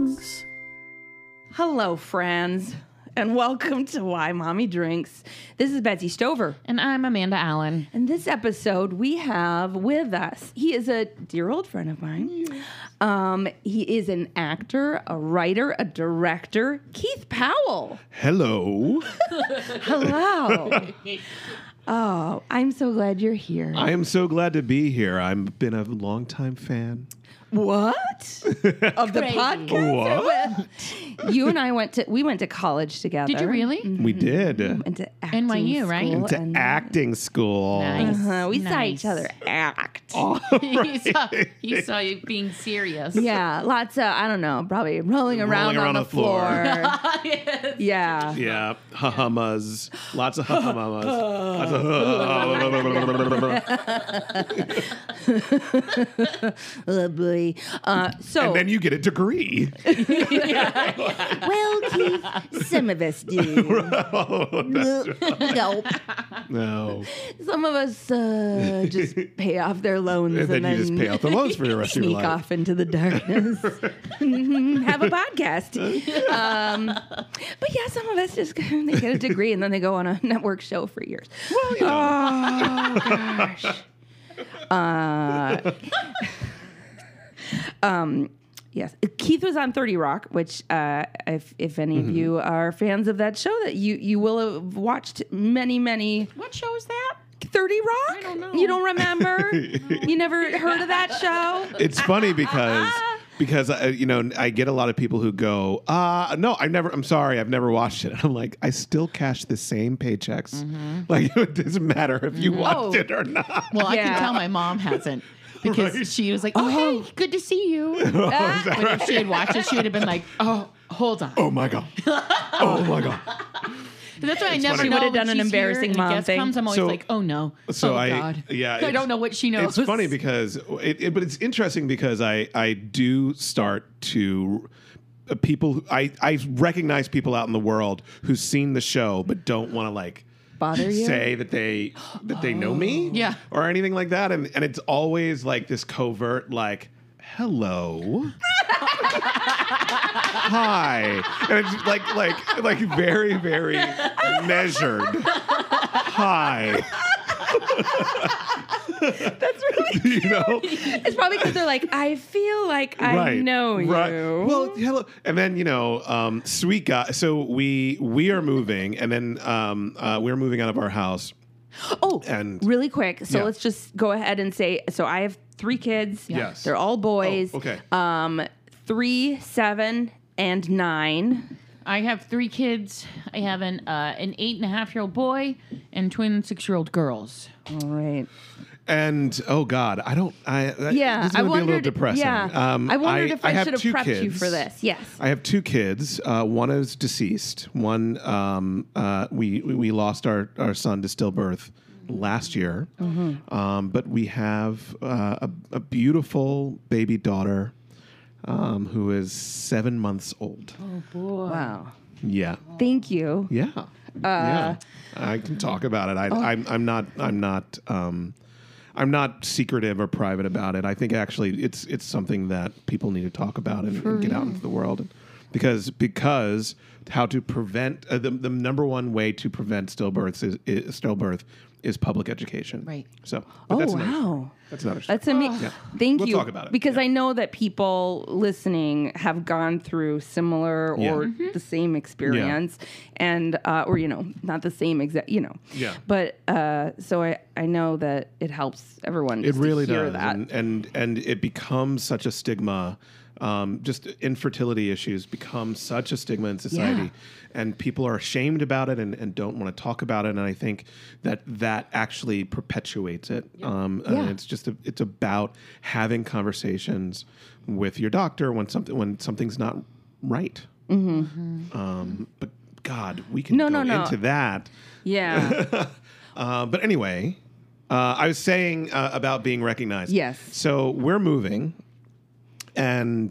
Drinks. Hello, friends, and welcome to Why Mommy Drinks. This is Betsy Stover. And I'm Amanda Allen. In this episode, we have with us, he is a dear old friend of mine. He is an actor, a writer, a director, Keith Powell. Hello. Hello. Oh, I'm so glad you're here. I am so glad to be here. I've been a longtime fan. What? Of the Crazy. podcast? What? You and I went to college together. Did you really? We did. Went to acting NYU, right? school To and- acting school. Nice. we saw Nice. each other act. he saw you being serious. Yeah, lots of, I don't know, probably rolling around on the floor. Yeah. Yeah, ha-hummas. Lots of ha-hummas. Oh, boy. So, And then you get a degree. well, Keith, some of us do. Nope. No. Some of us just pay off their loans And then you just pay off the loans for the rest of your sneak life. off into the darkness. Have a podcast. But yeah, some of us just they get a degree and then they go on a network show for years. Well, you know. Oh gosh. Yes, Keith was on 30 Rock, which if any of you are fans of that show, that you will have watched many. What show is that? 30 Rock? I don't know. You don't remember? You never heard of that show? It's funny because I get a lot of people who go, no, I'm sorry, I've never watched it. And I'm like, I still cash the same paychecks. Like, it doesn't matter if you watched it or not. Well, I Yeah. can tell my mom hasn't. Because Right. she was like, oh, hey, good to see you. But if she had watched it, she would have been like, oh, hold on. Oh my God. Oh my God. That's why I never funny. know She would've when done an she's embarrassing here and mom a guest thing. comes, I'm always So- like, oh no. So oh God. I don't know what she knows. It's funny because but it's interesting because I do start to people I recognize people out in the world who've seen the show but don't want to like Bother you? say that they know me Yeah. or anything like that, and it's always like this covert like hello. Hi. And it's like very, very measured. Hi. That's really You know? It's probably because they're like, I feel like I know you. Right. Well, hello. And then, sweet guy. So we are moving, and then we're moving out of our house. Oh, And- really quick. So Yeah. let's just go ahead and say, so I have 3 kids. Yes. They're all boys. Oh, okay. 3, 7, and 9. I have 3 kids. I have an 8.5-year-old boy and twin 6-year-old girls. All right. And oh God, Yeah, this is I gonna be a little wondered. depressing. Yeah, I wondered if I have should have 2 prepped you kids. for this. Yes. I have 2 kids. One is deceased. One, we lost our son to stillbirth last year. But we have a beautiful baby daughter who is 7 months old. Oh boy. Wow. Yeah. Thank you. Yeah. Yeah. I can talk about it. I'm not secretive or private about it. I think actually it's something that people need to talk about and get out into the world, because how to prevent the number one way to prevent stillbirth is public education. Right. So, but that's another wow. story. That's another story. That's amazing. Yeah. Thank We'll you. talk about it. Because Yeah. I know that people listening have gone through similar Yeah. or the same experience, and or not the same exact, Yeah. But so I know that it helps everyone. It just really to hear does, that. and it becomes such a stigma. Just infertility issues become such a stigma in society, Yeah. and people are ashamed about it and don't want to talk about it. And I think that actually perpetuates it. And it's about having conversations with your doctor when something's not right. But God, we can go No. into that. Yeah. But anyway, I was saying about being recognized. Yes. So we're moving, and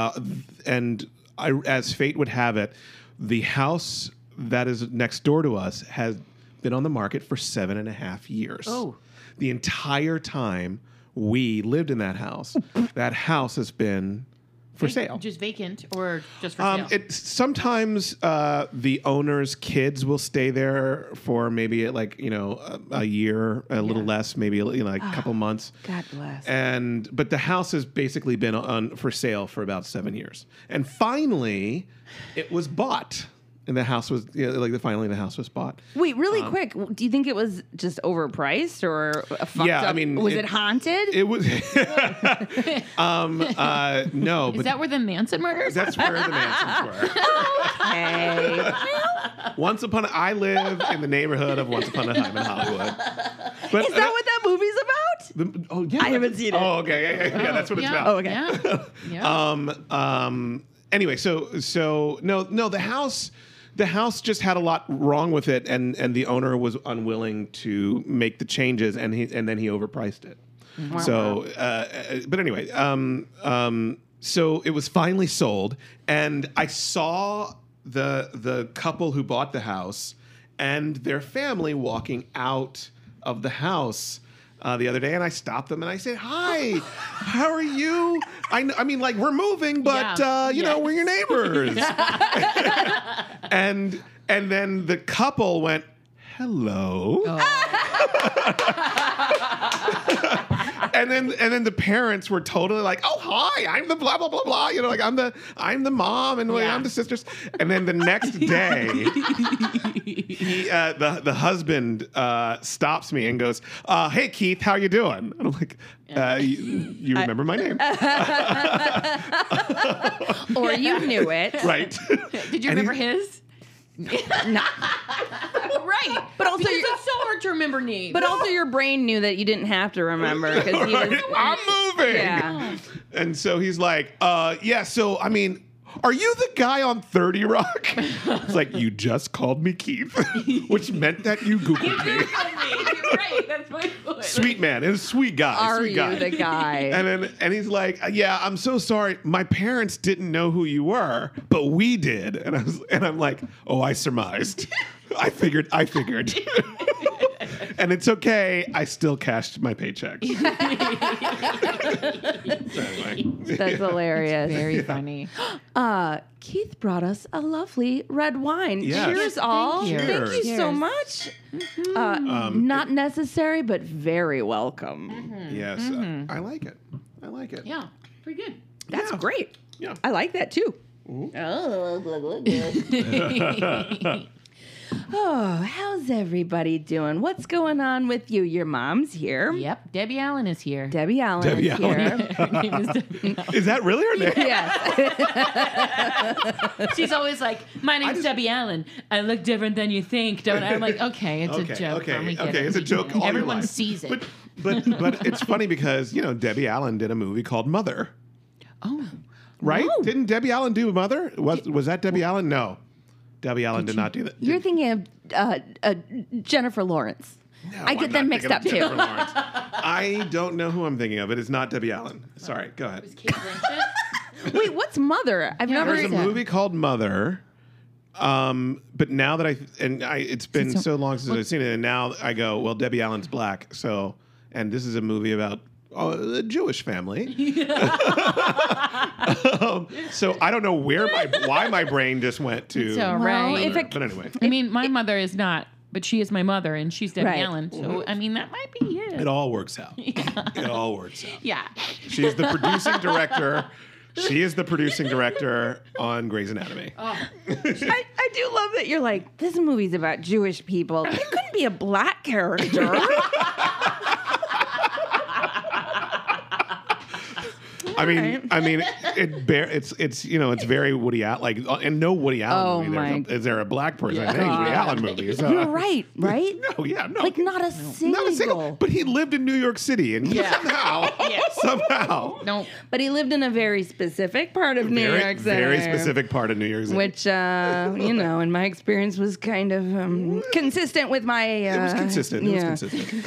as fate would have it, the house that is next door to us has been on the market for 7.5 years. Oh. The entire time we lived in that house has been for sale. Just vacant or just for sale? Sometimes the owner's kids will stay there for maybe like a year, a little less, maybe like a couple months. God bless. But the house has basically been on for sale for about 7 years, and finally, it was bought. And the house was finally the house was bought. Wait, really quick. Do you think it was just overpriced or a fucked Yeah, up? I mean, was it haunted? It was no. Is that where the Manson murders? That's where the Mansons were. Okay. I live in the neighborhood of Once Upon a Time in Hollywood. But Is that what that movie's about? yeah, I haven't seen it. Oh, okay, yeah, that's what it's about. Oh, okay. Yeah. Anyway, so no, the house just had a lot wrong with it, and the owner was unwilling to make the changes, and then he overpriced it. Wow. So, but anyway, so it was finally sold, and I saw the couple who bought the house and their family walking out of the house the other day, and I stopped them and I said, "Hi, how are you? I mean, like we're moving, but we're your neighbors." and then the couple went, "Hello." And then the parents were totally like, "Oh, hi, I'm the blah blah blah blah." Like I'm the mom and I'm the sisters. And then the next day, the husband stops me and goes, "Hey Keith, how you doing?" And I'm like, "You remember my name, Or you knew it. right?" Did you remember his? No. Right. But also because you- it's so hard to remember names. But also your brain knew that you didn't have to remember because he was. I'm moving. Yeah. And so he's like, yeah, so, I mean, are you the guy on 30 Rock? It's like, you just called me Keith, which meant that you Googled me. You're right. That's my point. Sweet man. And a sweet guy. Are sweet you guy. the guy? And he's like, yeah, I'm so sorry. My parents didn't know who you were, but we did. And I'm like, oh, I surmised. I figured. And it's okay. I still cashed my paychecks. So anyway. That's hilarious. Very funny. Keith brought us a lovely red wine. Yes. Cheers, all. you. Thank you so Cheers. much. Not necessary, but very welcome. Yes, I like it. I like it. Yeah. Pretty good. That's Yeah. great. Yeah. I like that too. Oh, how's everybody doing? What's going on with you? Your mom's here. Yep. Debbie Allen is here. Debbie Allen Debbie is Allen. here. Her name is Debbie Allen. Is that really her name? Yes. She's always like, my name's Debbie Allen. I look different than you think, don't I? I'm like, okay, it's a joke. Okay, it's a joke. All your Everyone life. sees it. But it's funny because Debbie Allen did a movie called Mother, Oh. right? Oh. Didn't Debbie Allen do Mother? Was that Debbie Allen? No, Debbie Allen did not do that. You're thinking of Jennifer Lawrence. No, I I'm get not them mixed thinking up of too. Jennifer Lawrence. I don't know who I'm thinking of. It is not Debbie Allen. Sorry, go ahead. Kate Blanchett? Wait, what's Mother? I've never There's a heard movie called Mother. But now that it's been so long since I've seen it, and now I go, well, Debbie Allen's black, so, and this is a movie about a Jewish family. So I don't know why my brain just went to. So, Well, right. if it- But anyway, I mean, my mother is not, but she is my mother, and she's Debbie Right. Allen. So, I mean, that might be it. it all works out. It all works out. Yeah. She's the producing director. She is the producing director on Grey's Anatomy. I do love that you're like, this movie's about Jewish people. It couldn't be a black character. I mean, it's very Woody Allen, like, and no Woody Allen movie. Is there a black person? I think Woody Allen movie. So. You're right? No, yeah, no. Like not a single. Not a single. But he lived in New York City, and he somehow, No. But he lived in a very specific part of New York City. very specific part of New York City. Which, in my experience was kind of consistent with my... it was consistent. It yeah. was consistent.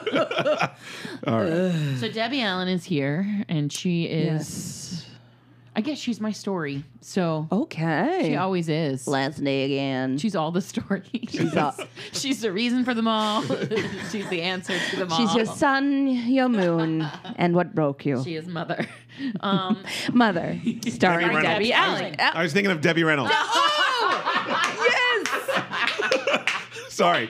All right. So Debbie Allen is here, and she is I guess she's my story. So Okay. she always is. Last day again. She's all the story. all- She's the reason for them all. She's the answer to them all. She's your sun, your moon, and what broke you. She is mother. Mother, starring Reynolds. Debbie Allen. I was thinking of Debbie Reynolds. Yes. Sorry.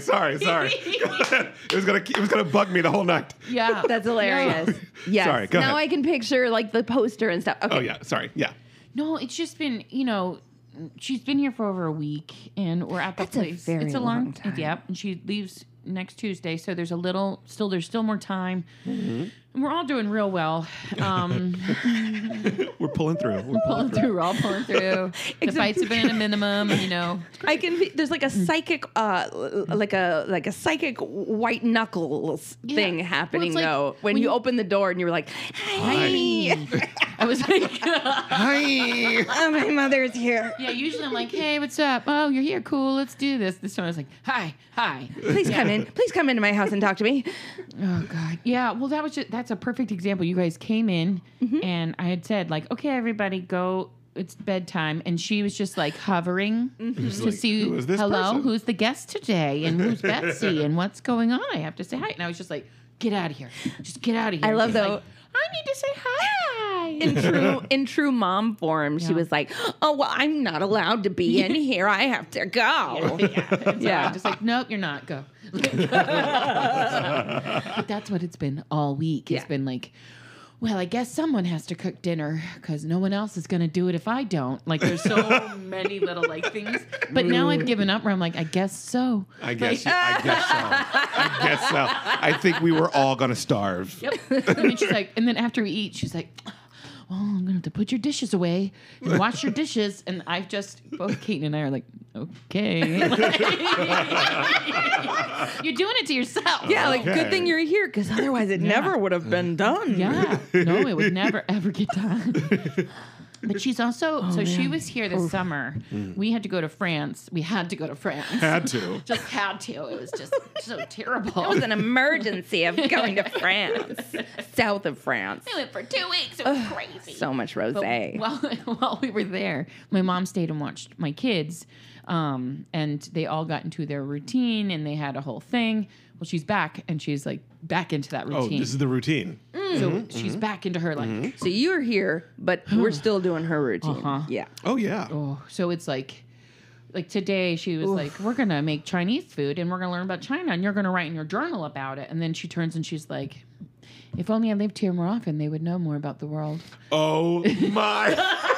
It was gonna bug me the whole night. Yeah. That's hilarious. Yes. Sorry, go now ahead. I can picture like the poster and stuff. Okay. Oh yeah, sorry. Yeah. No, it's just been, she's been here for over a week, and we're at the That's a place. very it's a long time. Yep, and she leaves next Tuesday, so there's still more time. Mm-hmm. And we're all doing real well. We're pulling through. We're all pulling through. The fights have been at a minimum, I can. There's like a psychic, like a psychic white knuckles thing happening like though. When you open the door and you're like, "Hi, I was like, Hi. my mother's here. yeah. Usually I'm like, hey, what's up? Oh, you're here. Cool. Let's do this. This time I was like, hi. Please come in. Please come into my house and talk to me." Oh God. Yeah. Well, that's a perfect example. You guys came in and I had said like, okay, everybody go. It's bedtime. And she was just like hovering to like, see, who is this hello, person? who's the guest today? And who's Betsy? And what's going on? I have to say hi. And I was just like, get out of here. Just get out of here. I love She's though. like, I need to say hi. In true mom form, she was like, "Oh well, I'm not allowed to be in here. I have to go." Yeah. I'm just like, nope, you're not. Go. But that's what it's been all week. It's been like, well, I guess someone has to cook dinner because no one else is going to do it if I don't. Like, there's so many little like things. But now I've given up where I'm like, I guess so. I guess so. I think we were all gonna starve. Yep. And then she's like, and then after we eat, she's like, well, I'm going to have to put your dishes away and wash your dishes. And I've just, both Kate and I are like, okay. You're doing it to yourself. Yeah, like Okay. good thing you're here because otherwise it never would have been done. Yeah. No, it would never, ever get done. But she's also, she was here this summer. We had to go to France. We had to go to France. Had to. Just had to. It was just so terrible. It was an emergency of going to France, south of France. We went for 2 weeks. It was crazy. So much But rosé. while we were there, my mom stayed and watched my kids, and they all got into their routine, and they had a whole thing. Well, she's back, and she's like back into that Oh, routine. this is the routine. So she's back into her like. So you're here, but we're still doing her routine. Uh-huh. Yeah. Oh yeah. Oh, so it's like today she was like, we're gonna make Chinese food, and we're gonna learn about China, and you're gonna write in your journal about it. And then she turns and she's like, if only I lived here more often, they would know more about the world. Oh my.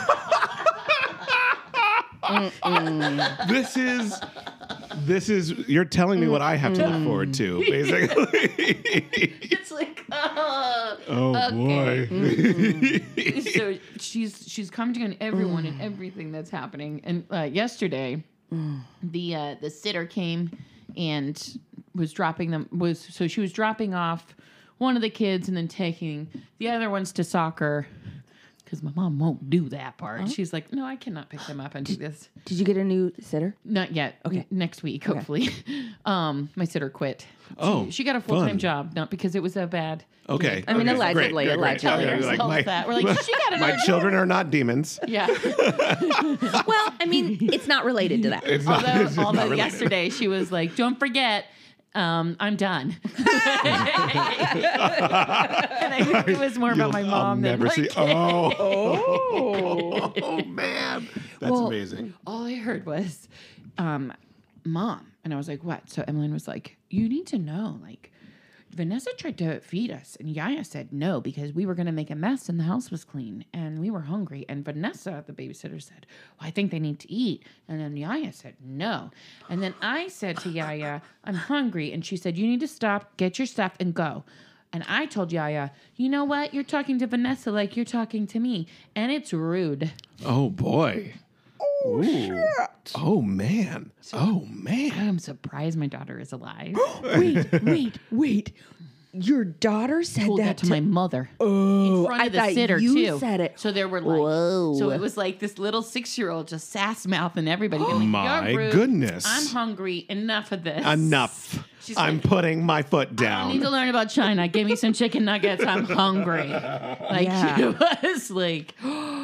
This is you're telling me what I have to look forward to, basically. It's like, Oh boy. so she's coming to everyone and everything that's happening. And yesterday, the sitter came and was dropping them. So she was dropping off one of the kids and then taking the other ones to soccer. Because my mom won't do that part. She's like, no, I cannot pick them up and do this. Did you get a new sitter? Not yet. Okay. Next week, hopefully. My sitter quit. Oh, She got a full-time fun. job, not because it was so bad. Okay. I mean, okay. allegedly, Great. allegedly. Telling Okay, ourselves like that. We're like, she got another my children are not demons. Yeah. Well, I mean, it's not related to that. It's not, it's not Although related. yesterday she was like, don't forget, I'm done. And I think it was more about my mom I'll than never my see. kid. Oh man, that's Well, amazing. All I heard was, Mom. And I was like, what? So Emmeline was like, you need to know, like, Vanessa tried to feed us, and Yaya said no because we were going to make a mess and the house was clean, and we were hungry. And Vanessa, the babysitter, said, well, I think they need to eat. And then Yaya said no. And then I said to Yaya, I'm hungry. And she said, you need to stop, get your stuff, and go. And I told Yaya, you know what? You're talking to Vanessa like you're talking to me, and it's rude. Oh boy. Ooh. Oh man. Oh man. I'm surprised my daughter is alive. Wait. Your daughter said Told that to my mother. In front I of the thought sitter you too. said it. So there were like, Whoa. so it was like this little 6-year-old just sass mouth and everybody. being like, My "You're rude. goodness. I'm hungry. Enough of this. Enough. She's I'm like, putting my foot I need to down. learn about China. Give me some chicken nuggets. I'm hungry. Like Yeah. it was like,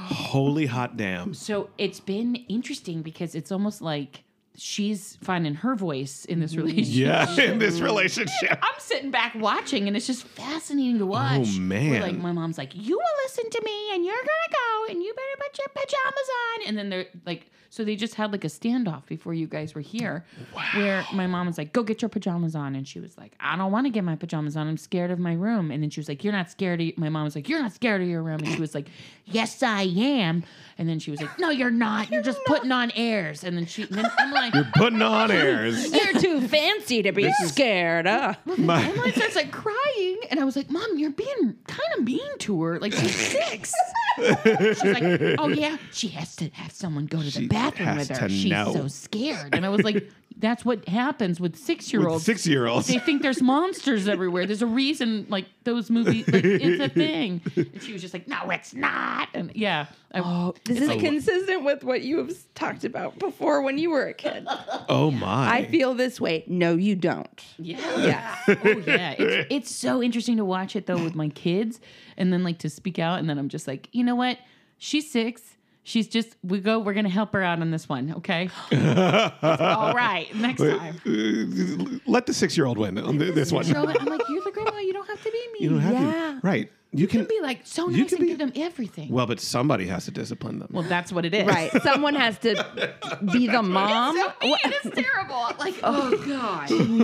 Holy hot damn. So it's been interesting because it's almost like she's finding her voice in this relationship. Yeah, in this relationship. I'm sitting back watching, and it's just fascinating to watch. Oh, man. Where, like, my mom's like, "You will listen to me, and you're gonna go, and you better put your pajamas on." And then they're like, so they just had like a standoff before you guys were here, where my mom was like, "Go get your pajamas on," and she was like, "I don't want to get my pajamas on. I'm scared of my room." And then she was like, "You're not scared of." My mom was like, "You're not scared of your room," and she was like, "Yes, I am." And then she was like, "No, you're not. You're just putting on airs." And then I'm like, You're putting on airs. You're too fancy to be scared. Emily starts like crying, and I was like, "Mom, you're being kind of mean to her. Like, she's 6." She's like, "Oh yeah, she has to have someone go to the bathroom has with her. to She's know." so scared." And I was like, "That's what happens with 6-year-olds. 6-year-olds. They think there's monsters everywhere. There's a reason, like those movies, like it's a thing." And she was just like, "No, it's not." And yeah, This is consistent with what you have talked about before when you were a kid. Oh my. I feel this way. No, you don't. yeah. Oh yeah. It's so interesting to watch it though with my kids, and then like to speak out, and then I'm just like, you know what? She's 6. She's just we're gonna help her out on this one, okay? All right, next time. Let the 6-year-old win on this one. You know what? I'm like, you're the grandma. You don't have to be mean. You don't have Yeah. to. Right. You can be like so you nice can and be- give them everything. Well, but somebody has to discipline them. Well, that's what it is. Right. Someone has to be the mom. So mean. It's terrible. Like, oh god.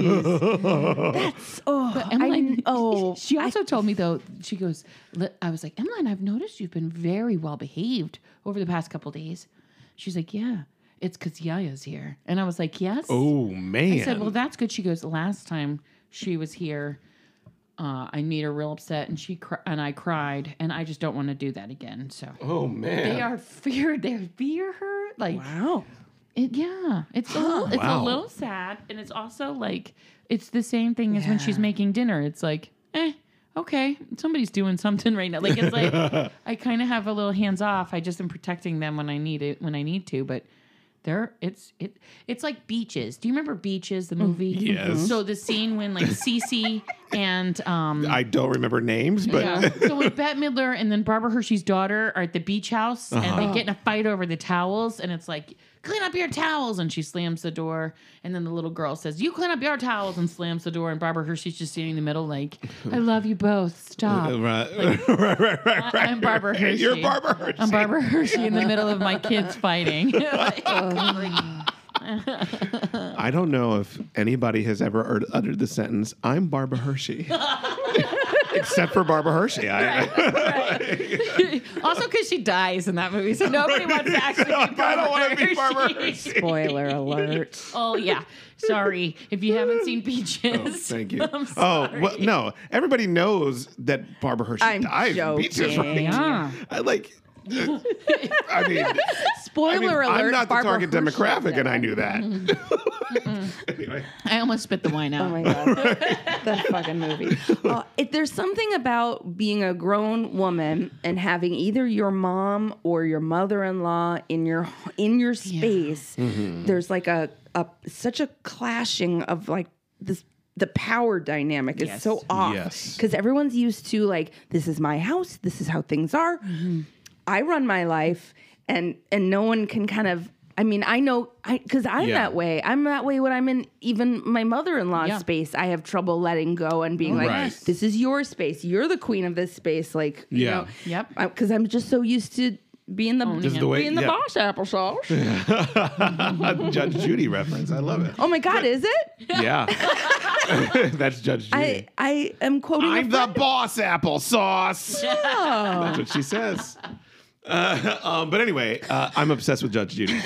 That's But Emmeline, oh. she also told me though. She goes, I was like, Emmeline, I've noticed you've been very well behaved over the past couple days. She's like, yeah, it's because Yaya's here, and I was like, yes. Oh man. I said, well, that's good. She goes, last time she was here, I made her real upset, and and I cried, and I just don't want to do that again. So Oh man. they fear her. Like, Wow. it's a Wow. little sad, and it's also like it's the same thing as when she's making dinner. It's like, okay, somebody's doing something right now. Like it's like I kind of have a little hands off. I just am protecting them when I need to, but. It's like Beaches. Do you remember Beaches, the movie? Yes. So the scene when like Cece and I don't remember names, but yeah. So when Bette Midler and then Barbara Hershey's daughter are at the beach house and they get in a fight over the towels, and it's like, clean up your towels, and she slams the door, and then the little girl says, you clean up your towels, and slams the door, and Barbara Hershey's just standing in the middle like, I love you both, stop. right. I'm Barbara Hershey. You're Barbara Hershey. I'm Barbara Hershey in the middle of my kids fighting. I don't know if anybody has ever uttered the sentence, I'm Barbara Hershey. Except for Barbara Hershey. Also because she dies in that movie, so nobody wants to actually be Barbara I don't want to be Hershey. Barbara Hershey. Spoiler alert. Oh, yeah. Sorry. If you haven't seen Beaches. Oh, thank you. I'm sorry. Well, no. Everybody knows that Barbara Hershey I'm dies in Beaches, right? joking. Yeah. I I mean, Spoiler alert. I'm not the Barbara target Hershey demographic, is and I dead. knew that. Anyway. I almost spit the wine out. Oh my god, that fucking movie. There's something about being a grown woman and having either your mom or your mother-in-law in your space. There's like a such a clashing of like this. The power dynamic is Yes. so off Yes. because everyone's used to like, this is my house, this is how things are. I run my life, and no one can kind of. I mean, I know because I'm Yeah. that way. I'm that way when I'm in even my mother-in-law's Yeah. space. I have trouble letting go and being like, Right. "This is your space. You're the queen of this space." Like, you Yeah. know, Yep. Because I'm just so used to being the This is the way- being the yeah. boss applesauce. Judge Judy reference. I love it. Oh my God, is it? Yeah. That's Judge Judy. I am quoting. I'm the boss applesauce. Oh. That's what she says. But anyway, I'm obsessed with Judge Judy.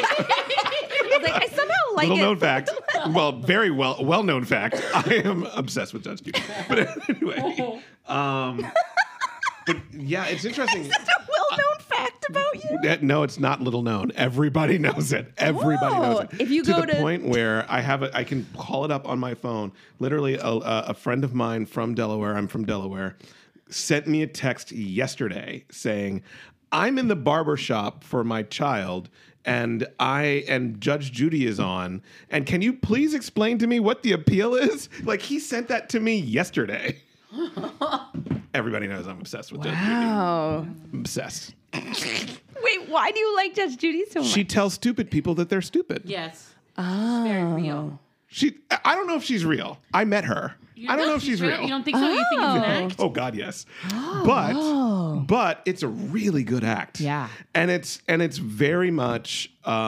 I somehow like Little it. known fact. Well, very well known fact. I am obsessed with Judge Judy. But anyway, but yeah, it's interesting. It's a well-known fact about you. No, it's not little known. Everybody knows it. Everybody knows it. If you to go the to- point where I can call it up on my phone. Literally, a friend of mine from Delaware. I'm from Delaware. Sent me a text yesterday saying, "I'm in the barber shop for my child, and Judge Judy is on. And can you please explain to me what the appeal is?" Like he sent that to me yesterday. Everybody knows I'm obsessed with Judge Judy. Wow. I'm obsessed. Wait, why do you like Judge Judy so much? She tells stupid people that they're stupid. Yes. Oh. Very real. I don't know if she's real. I met her. I don't know if she's real. You don't think so? You think it's an act? Oh God, yes. But it's a really good act. Yeah. And it's very much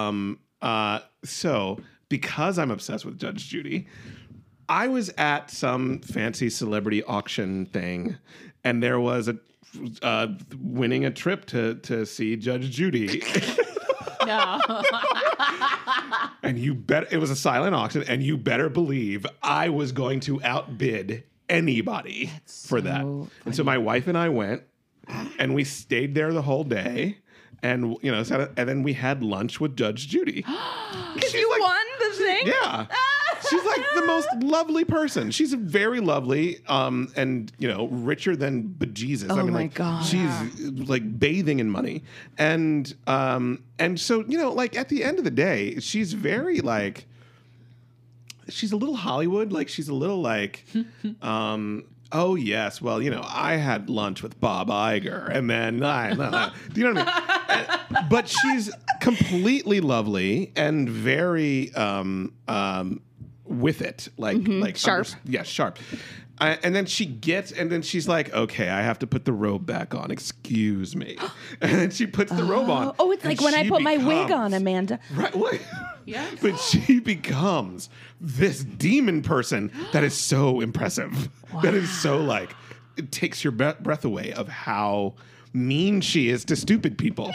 so because I'm obsessed with Judge Judy, I was at some fancy celebrity auction thing, and there was a winning a trip to see Judge Judy. No. And it was a silent auction, and you better believe I was going to outbid anybody for that. And so my wife and I went, and we stayed there the whole day, and and then we had lunch with Judge Judy. Because you won the thing? Yeah. She's like the most lovely person. She's very lovely, and richer than bejesus. Oh I mean, my like, God. she's like bathing in money, and so like at the end of the day, she's very like, she's a little Hollywood, like she's a little like, oh yes, well I had lunch with Bob Iger, and then do you know what I mean? But she's completely lovely and very with it, like Sharp. Sharp. And then she's like, okay, I have to put the robe back on. Excuse me. And then she puts the robe on. Oh, it's like when I put my wig on, Amanda. Right. What? Yeah. But she becomes this demon person that is so impressive. Wow. That is so like, it takes your breath away of how mean she is to stupid people.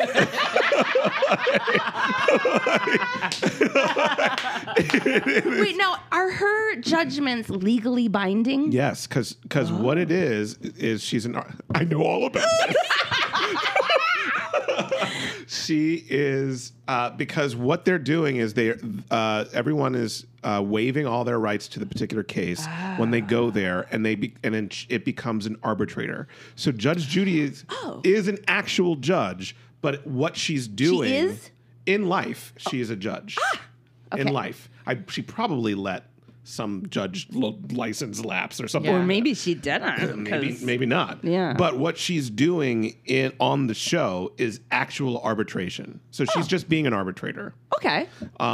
Wait, now are her judgments legally binding? Yes, because what it is she's I know all about this. She is because what they're doing is everyone is waiving all their rights to the particular case when they go there, and then it becomes an arbitrator. So Judge Judy is an actual judge, but what she's doing in life, she is a judge. Okay. In life, she probably let some judge license lapse or something. Or maybe she didn't. Maybe not. Yeah. But what she's doing on the show is actual arbitration. So she's just being an arbitrator. Okay.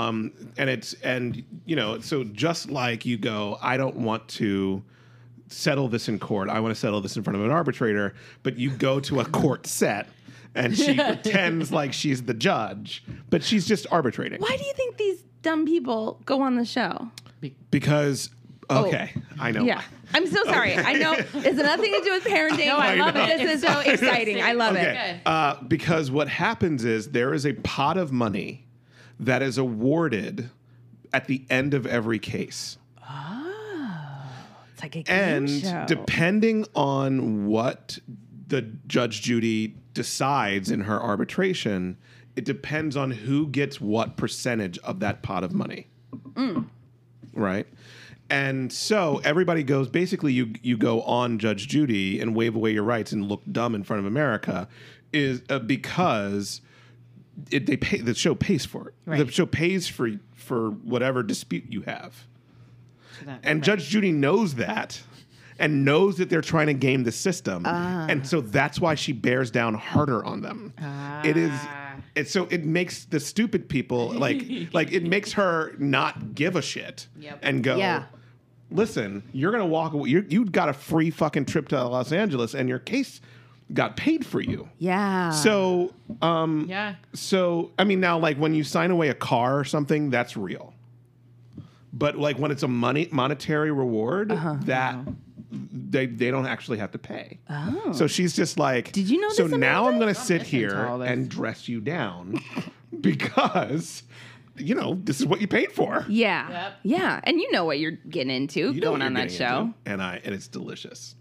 So just like you go, I don't want to settle this in court. I want to settle this in front of an arbitrator. But you go to a court set, and she pretends like she's the judge, but she's just arbitrating. Why do you think these dumb people go on the show? Because, I know. Yeah. I'm so sorry. I know it's nothing to do with parenting. No, I love it. This is so exciting. I love it. Because what happens is there is a pot of money that is awarded at the end of every case. It's like a game show. And depending on what the Judge Judy decides in her arbitration, it depends on who gets what percentage of that pot of money. Right? And so everybody goes, basically you go on Judge Judy and wave away your rights and look dumb in front of America is because the show pays for it. Right. The show pays for whatever dispute you have. And Judge Judy knows that and knows that they're trying to game the system. And so that's why she bears down harder on them. So it makes the stupid people like it makes her not give a shit and go, listen, you're going to walk away. You got a free fucking trip to Los Angeles and your case got paid for you. Yeah. So, So, I mean, now, like, when you sign away a car or something, that's real. But, like, when it's a monetary reward, they don't actually have to pay. Oh. So she's just like, did you know so this, now Amanda? I'm going to sit here and dress you down because, this is what you paid for. Yeah. Yep. Yeah. And you know what you're getting into You know going what on you're that getting show. into, and it's delicious.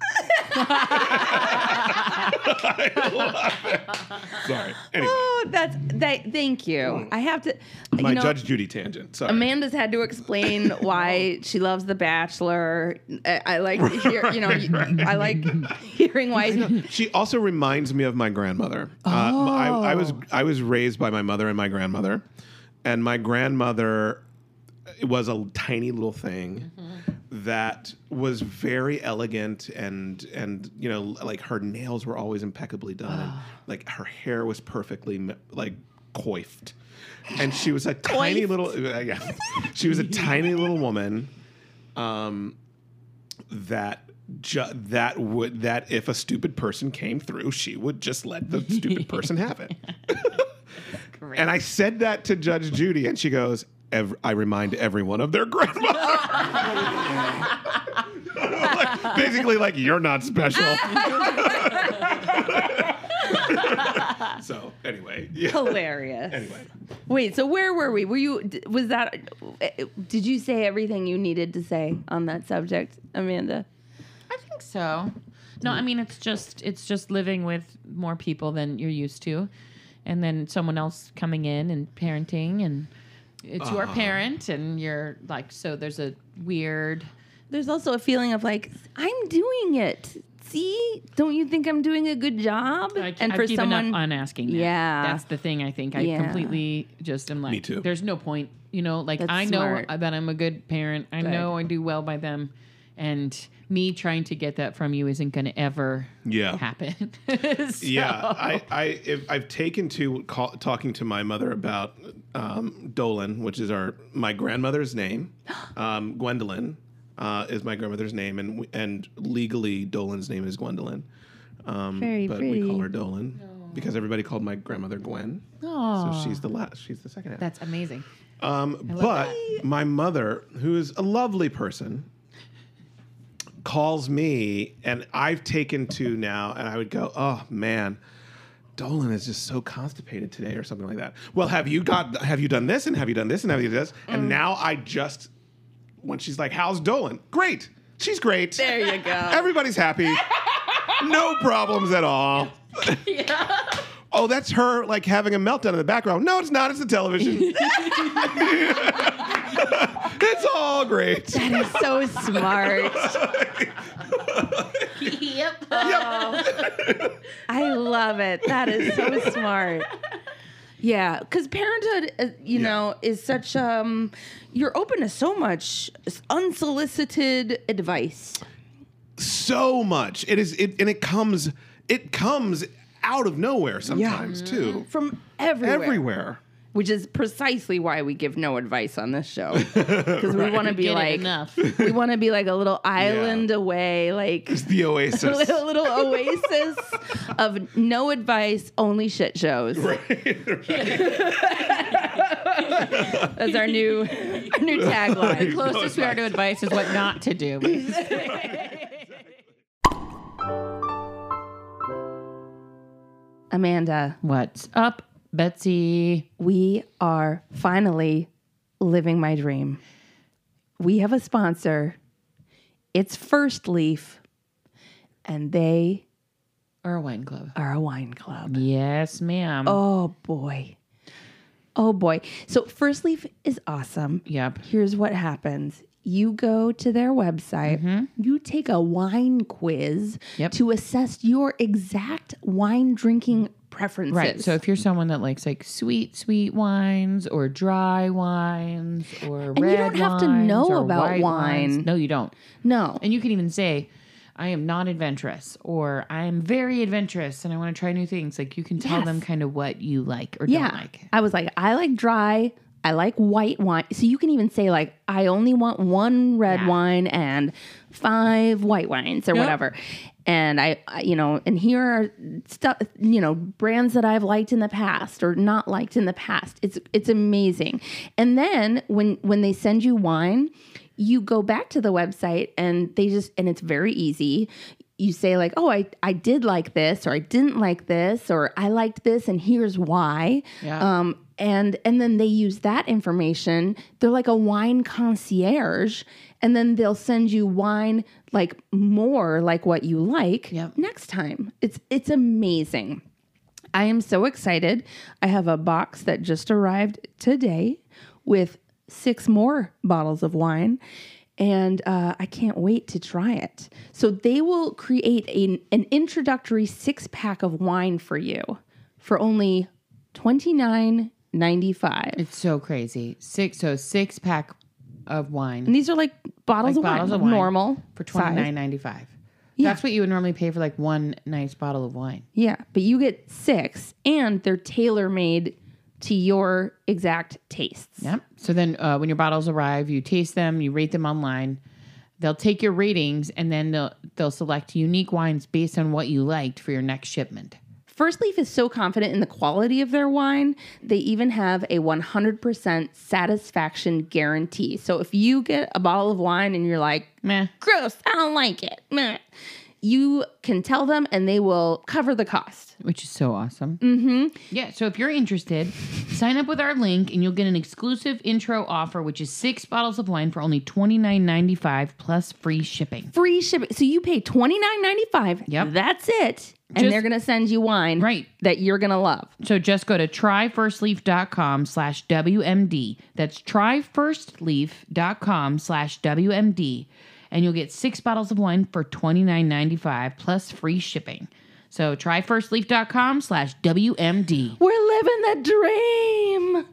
I love it. Sorry. Anyway, Thank you. I have to. my Judge Judy tangent. Sorry. Amanda's had to explain why she loves The Bachelor. I like to hear, I like hearing why. She also reminds me of my grandmother. I was raised by my mother and my grandmother, and my grandmother was a tiny little thing that was very elegant and you know, like her nails were always impeccably done. And, like her hair was perfectly like coiffed. And she was a tiny little she was a tiny little woman that if a stupid person came through, she would just let the stupid person have it. And I said that to Judge Judy, and she goes, I remind everyone of their grandmother. Basically, like, you're not special. So, anyway. Yeah. Hilarious. Anyway. Wait, so where were we? Did you say everything you needed to say on that subject, Amanda? I think so. No, I mean, it's just living with more people than you're used to. And then someone else coming in and parenting, and it's your parent, and you're like, so there's a weird... There's also a feeling of like, I'm doing it. See? Don't you think I'm doing a good job? I've given up on asking that. Yeah. That's the thing, I think. I completely just am like, Me too. There's no point. You know, like, That's I know smart. that I'm a good parent. I know I do well by them. And me trying to get that from you isn't going to ever happen. So. Yeah, I've taken to talking to my mother about Dolan, which is my grandmother's name. Gwendolyn is my grandmother's name, and legally Dolan's name is Gwendolyn. Very but pretty. we call her Dolan because everybody called my grandmother Gwen. Oh, So she's the second half. that's amazing. But my mother, who is a lovely person, calls me, and I've taken to now, and I would go, oh man, Dolan is just so constipated today, or something like that. Well, have you done this, and have you done this, and have you done this? And now when she's like, how's Dolan? Great. She's great. There you go. Everybody's happy. No problems at all. Oh, that's her like having a meltdown in the background. No, it's not. It's the television. It's all great. That is so smart. Yep. I love it. That is so smart. Yeah, because parenthood, know, is such you're open to so much unsolicited advice. So much. It comes out of nowhere sometimes too. From everywhere. Everywhere. Which is precisely why we give no advice on this show. Because we want to be Get it like enough. we want to be like a little island away, like It's the oasis. a little oasis of no advice, only shit shows. That's our new tagline. The closest we are to advice is what not to do. Amanda, What's up, Betsy? we are finally living my dream. We have a sponsor. It's First Leaf, and they Or a wine club. are a wine club. Yes, ma'am. Oh boy. So First Leaf is awesome. Yep. Here's what happens. You go to their website, you take a wine quiz to assess your exact wine drinking preferences. Right. So if you're someone that likes like sweet wines or dry wines or red you don't have to know or about white wine. wines. No, you don't. No. And you can even say, I am not adventurous or I am very adventurous and I want to try new things. Like you can tell them kind of what you like or don't like. I was like, I like dry. I like white wine. So you can even say like, I only want 1 red wine and 5 white wines or whatever. And I and here are stuff, brands that I've liked in the past or not liked in the past. It's amazing. And then when they send you wine, you go back to the website and and it's very easy. You say like, oh, I did like this, or I didn't like this, or I liked this, and here's why. Yeah. And then they use that information. They're like a wine concierge, and then they'll send you wine like more like what you like next time. It's amazing. I am so excited. I have a box that just arrived today with 6 more bottles of wine. And I can't wait to try it. So they will create an introductory 6-pack of wine for you for only $29.95. It's so crazy. 6-pack of wine. And these are like bottles, Like of, bottles wine, of wine normal for size. $29.95. Yeah. That's what you would normally pay for like one nice bottle of wine. Yeah, but you get 6, and they're tailor-made to your exact tastes. Yep. So then when your bottles arrive, you taste them, you rate them online. They'll take your ratings, and then they'll select unique wines based on what you liked for your next shipment. First Leaf is so confident in the quality of their wine, they even have a 100% satisfaction guarantee. So if you get a bottle of wine and you're like, Meh. gross, I don't like it, meh, you can tell them and they will cover the cost. Which is so awesome. Mm-hmm. Yeah, so if you're interested, sign up with our link and you'll get an exclusive intro offer, which is 6 bottles of wine for only $29.95 plus free shipping. Free shipping. So you pay $29.95. Yep. That's it. And they're going to send you wine that you're going to love. So just go to tryfirstleaf.com/WMD. That's tryfirstleaf.com/WMD. And you'll get 6 bottles of wine for $29.95 plus free shipping. So tryfirstleaf.com/WMD. We're living the dream.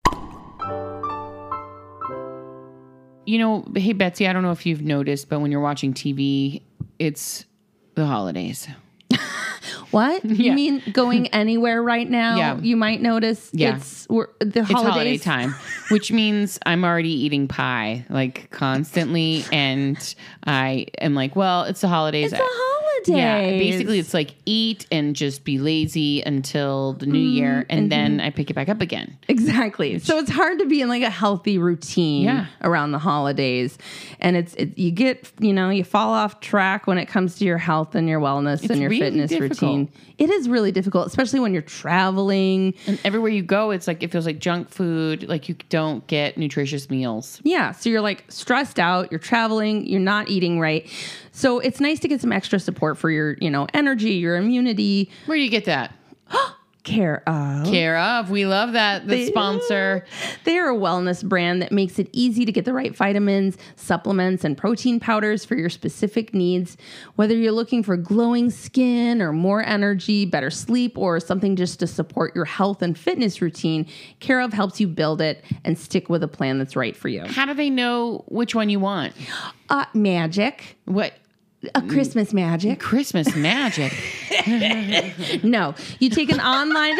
You know, hey, Betsy, I don't know if you've noticed, but when you're watching TV, it's the holidays. What? You mean going anywhere right now? Yeah. You might notice it's It's holiday time, which means I'm already eating pie like constantly. And I am like, well, it's the holidays. It's the holidays. Yeah, basically it's like eat and just be lazy until the new year. And then I pick it back up again. Exactly. So it's hard to be in like a healthy routine around the holidays. And you get, you fall off track when it comes to your health and your wellness and your really fitness difficult. routine. It is really difficult, especially when you're traveling. And everywhere you go, it's like, it feels like junk food. Like you don't get nutritious meals. Yeah. So you're like stressed out, you're traveling, you're not eating right. So it's nice to get some extra support for your, energy, your immunity. Where do you get that? Care of. Care of. We love that. The sponsor. They are a wellness brand that makes it easy to get the right vitamins, supplements, and protein powders for your specific needs. Whether you're looking for glowing skin or more energy, better sleep, or something just to support your health and fitness routine, Care of helps you build it and stick with a plan that's right for you. How do they know which one you want? Magic. What? A Christmas magic. Christmas magic. No, you take an online.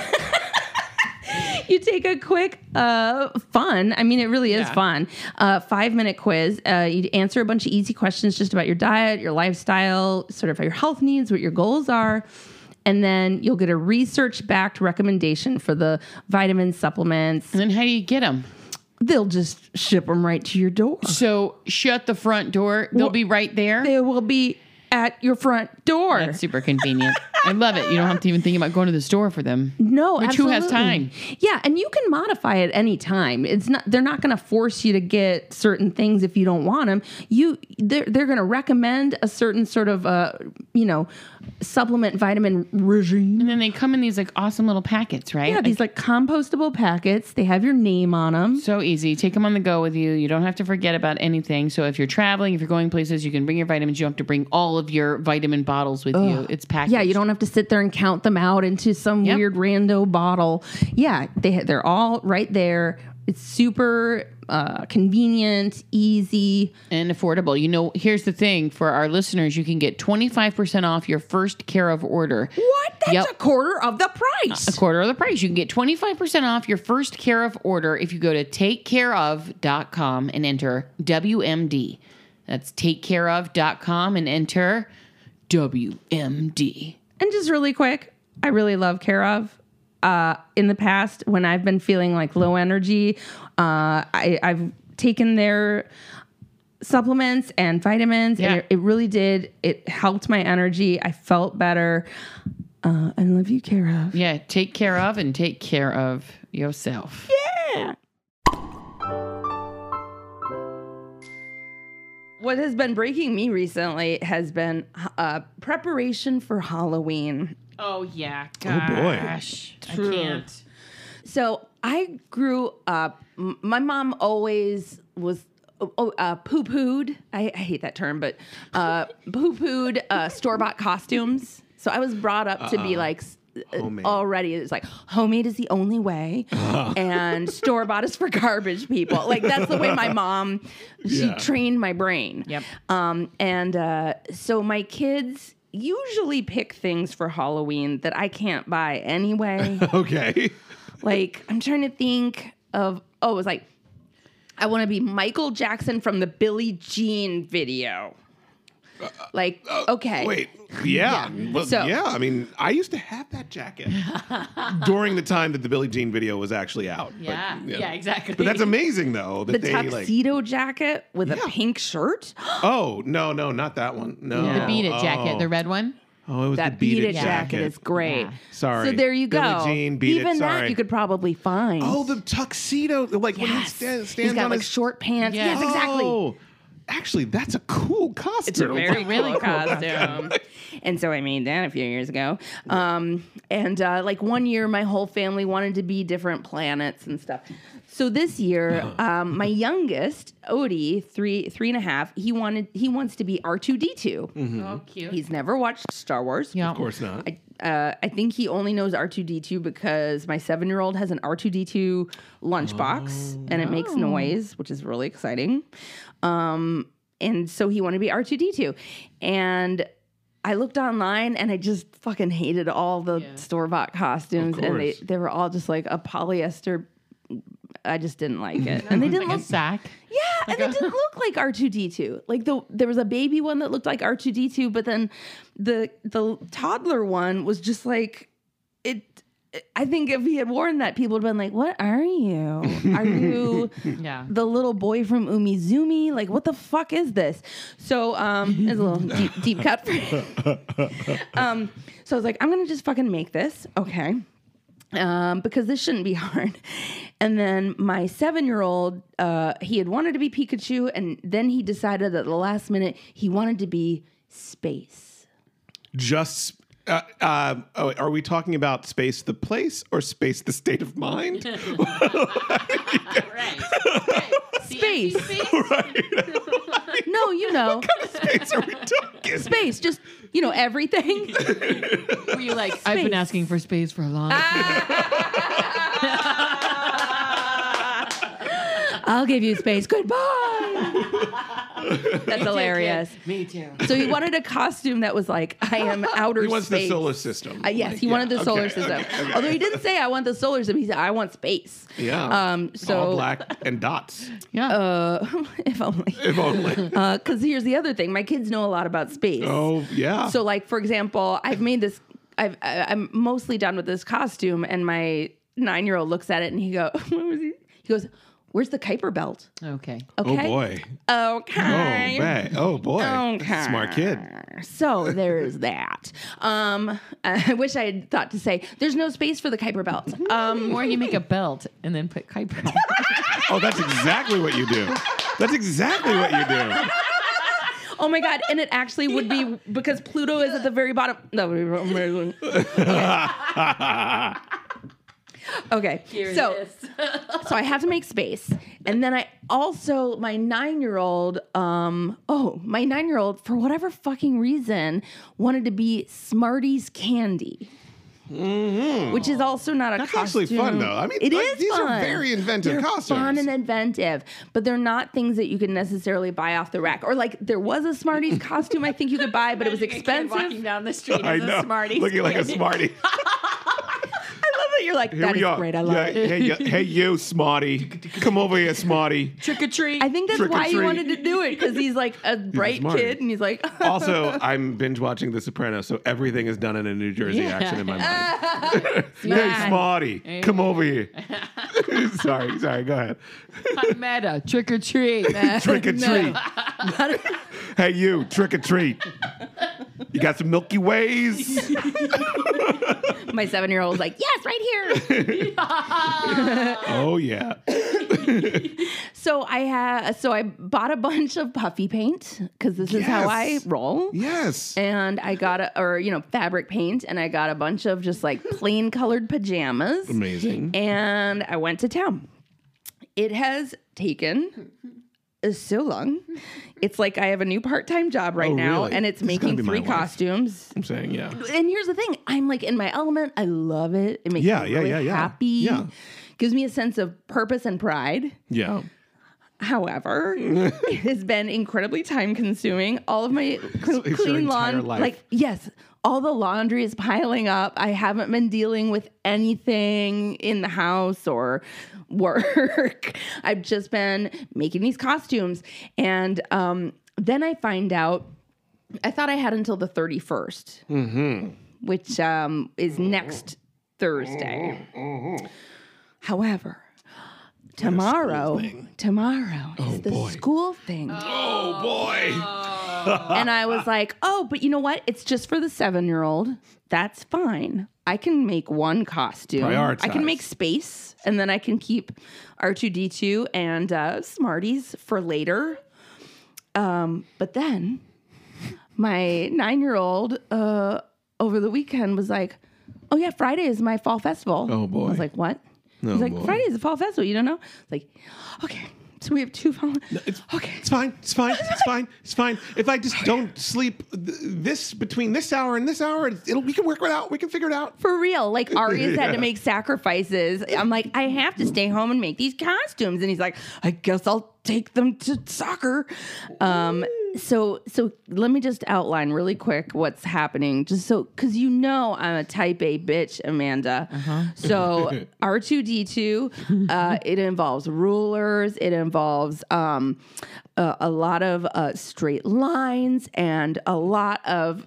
You take a quick, fun. I mean, it really is fun. 5-minute quiz. You answer a bunch of easy questions just about your diet, your lifestyle, sort of your health needs, what your goals are. And then you'll get a research-backed recommendation for the vitamin supplements. And then how do you get them? They'll just ship them right to your door. So shut the front door. They'll be right there. They will be at your front door. That's super convenient. I love it. You don't have to even think about going to the store for them. No, Which absolutely. who has time? Yeah, and you can modify it any time. It's not. They're not going to force you to get certain things if you don't want them. They're going to recommend a certain sort of supplement vitamin regime. And then they come in these like awesome little packets, right? Yeah, these like compostable packets. They have your name on them. So easy. Take them on the go with you. You don't have to forget about anything. So if you're traveling, if you're going places, you can bring your vitamins. You don't have to bring all of your vitamin bottles with you. It's packaged. Yeah, you don't have to sit there and count them out into some weird rando bottle. Yeah, they're all right there. It's super convenient, easy, and affordable. Here's the thing for our listeners: you can get 25% off your first Care of order. What? That's a quarter of the price. A quarter of the price. You can get 25% off your first Care of order if you go to takecareof.com and enter WMD. That's takecareof.com and enter WMD. And just really quick, I really love Care of. In the past, when I've been feeling like low energy, I've taken their supplements and vitamins, and it really did. It helped my energy. I felt better. I love you, Care of. Yeah, take care of and take care of yourself. Yeah. What has been breaking me recently has been preparation for Halloween. Oh, yeah. Gosh. Oh, boy. I can't. So I grew up, my mom always was poo-pooed. I hate that term, but poo-pooed store-bought costumes. So I was brought up to be like Homemade. already it's like homemade is the only way, and store bought is for garbage people. Like that's the way my mom she trained my brain. Yep. So my kids usually pick things for Halloween that I can't buy anyway. Okay. Like I'm trying to think of it was like I want to be Michael Jackson from the Billie Jean video. Like, okay. Wait. Yeah. Well, So- yeah. I mean, I used to have that jacket during the time that the Billie Jean video was actually out. But, Yeah. Yeah, exactly. But that's amazing, though. That The they tuxedo jacket with a pink shirt. Oh no, not that one. No. The Beat It jacket, the red one. Oh, it was That the Beat It jacket is great. Yeah. Sorry. So there you go. Billie Jean, Beat Even It. that Sorry. you could probably find. Oh, the tuxedo, like when he yes. stands He's got on like his short pants. Yeah. Yes, exactly. Oh, actually, that's a cool costume. It's a very really cool cool costume. And so I made that a few years ago. Like one year, my whole family wanted to be different planets and stuff. So this year, my youngest, Odie, three and a half, he wants to be R2-D2. Oh, cute. He's never watched Star Wars. Yeah. Of course not. I think he only knows R2-D2 because my 7-year-old has an R2-D2 lunchbox and it makes noise, which is really exciting. And so he wanted to be R2-D2. And I looked online and I just fucking hated all the store-bought costumes. Of And course. they were all just like a polyester. I just didn't like it. And they didn't Like a look sack. yeah, and they didn't look like R2-D2. Like there was a baby one that looked like R2-D2, but then the toddler one was just like it. I think if he had worn that, people would have been like, "What are you? Are you Yeah. the little boy from Umizoomi? Like, what the fuck is this?" So it's a little deep cut. So I was like, "I'm gonna just fucking make this, okay?" Because this shouldn't be hard. And then my 7-year-old, he had wanted to be Pikachu, and then he decided at the last minute he wanted to be Space. Just. Are we talking about Space the place or Space the state of mind? Right. Space. Right. No, you know, Space are we talking? space, just, everything. Were you like, I've been Space. asking for space for a long time. I'll give you space. Goodbye. That's hilarious. Me too. So he wanted a costume that was like, I am outer He wants space. the solar system. Yes, Like, he wanted the yeah, solar okay, system. okay. Although he didn't say I want the solar system, he said I want space. Yeah. So all black and dots. Yeah. if only. If only. Because here's the other thing: my kids know a lot about space. Oh yeah. So, like for example, I've made this. I'm mostly done with this costume, and my 9-year-old looks at it and he goes, "Where's the Kuiper belt?" Okay. Okay. Oh boy. Okay. Oh man. Oh boy. Okay. Smart kid. So there's that. I wish I had thought to say there's no space for the Kuiper belt. Or you make a belt and then put Kuiper. Oh, that's exactly what you do. That's exactly what you do. Oh my God. And it actually would be because Pluto is at the very bottom. No. Okay. So I have to make space. And then I also, my 9-year-old, for whatever fucking reason, wanted to be Smarties Candy. Which is also not a That's costume. actually fun, though. I mean, it like, is these fun. are very inventive They're costumes. fun and inventive, but they're not things that you can necessarily buy off the rack. Or like there was a Smarties costume I think you could buy, but it was expensive. Walking down the street I as know. a Smarties. Looking like a smarty. I love that you're like, Here that we is go. great. I love Yeah, it. hey, you, smarty. Come over here, smarty. Trick or treat. I think that's Trick or why he treat. wanted to do it, because he's like a bright smarty. kid and he's like, Also, I'm binge watching The Sopranos, so everything is done in a New Jersey Yeah. accent in my mind. Hey, Man. smarty, come over here. sorry, go ahead. I'm meta. Trick or treat. Trick or treat. Hey, you, trick or treat. You got some Milky Ways? my 7-year-old's like, yes, right here. Oh, yeah. So I bought a bunch of puffy paint because this is how I Yes. roll. Yes. And I got fabric paint, and I got a bunch of just like plain colored pajamas. Amazing. And I went to town. It has taken so long. It's like I have a new part-time job right now, really? and it's This has gotta making be my 3 wife. costumes. I'm saying, yeah. And here's the thing. I'm like in my element. I love it. It makes me really happy. Yeah. Gives me a sense of purpose and pride. Yeah. However, it has been incredibly time consuming. All of my It's your clean entire lawn, life. like, yes, all the laundry is piling up. I haven't been dealing with anything in the house or work. I've just been making these costumes. And then I find out, I thought I had until the 31st, which is next Thursday. However, tomorrow is the school thing. Oh, boy. And I was like, oh, but you know what? It's just for the 7-year-old. That's fine. I can make one costume. I can Prioritize. make space, and then I can keep R2-D2 and Smarties for later. But then my 9-year-old over the weekend was like, oh, yeah, Friday is my fall festival. Oh, boy. I was like, what? Oh, He's like, boy. Friday is a fall festival. You don't know? It's like, okay. So we have 2 fall. Okay. It's fine. It's fine. It's fine. It's fine. If I just don't sleep this between this hour and this hour, we can work it out. We can figure it out. For real. Like Ari's had to make sacrifices. I'm like, I have to stay home and make these costumes. And he's like, I guess I'll take them to soccer. So let me just outline really quick what's happening. Just so, cause you know, I'm a type A bitch, Amanda. So R2-D2, it involves rulers. It involves, a lot of, straight lines and a lot of,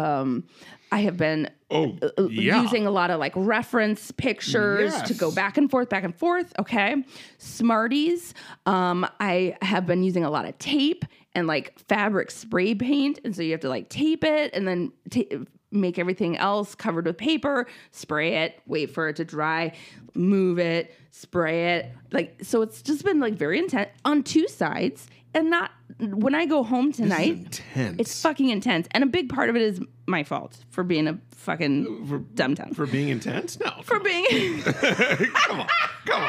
I have been using a lot of like reference pictures to go back and forth. Okay. Smarties. I have been using a lot of tape and like fabric spray paint. And so you have to like tape it and then make everything else covered with paper, spray it, wait for it to dry, move it, spray it. Like, so it's just been like very intense on 2 sides. And not when I go home tonight, Intense. it's fucking intense. And a big part of it is my fault for being a fucking dumb town. For being intense? No. For being Come on. Come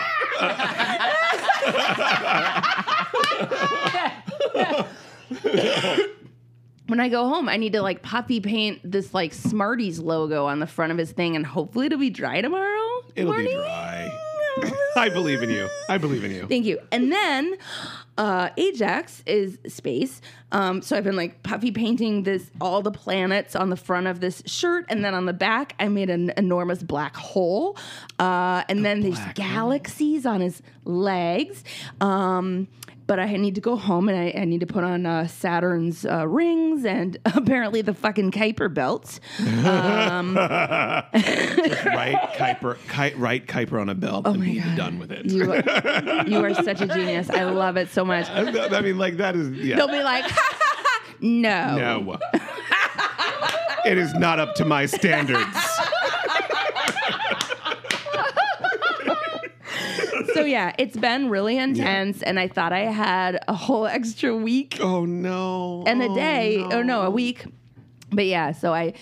on. when I go home, I need to like puppy paint this like Smarties logo on the front of his thing, and hopefully it'll be dry tomorrow. It'll morning. be dry. I believe in you. I believe in you. Thank you. And then Ajax is space. So I've been like puffy painting all the planets on the front of this shirt, and then on the back I made an enormous black hole. And then there's galaxies on his legs. But I need to go home and I need to put on Saturn's rings and apparently the fucking Kuiper belt. Right Kuiper on a belt and be done with it. You are such a genius. I love it so much. I mean, like, that is, yeah. They'll be like, no. No. It is not up to my standards. So yeah, it's been really intense, and I thought I had a whole extra week Oh, no. and a day, or no, a week. But yeah, so I,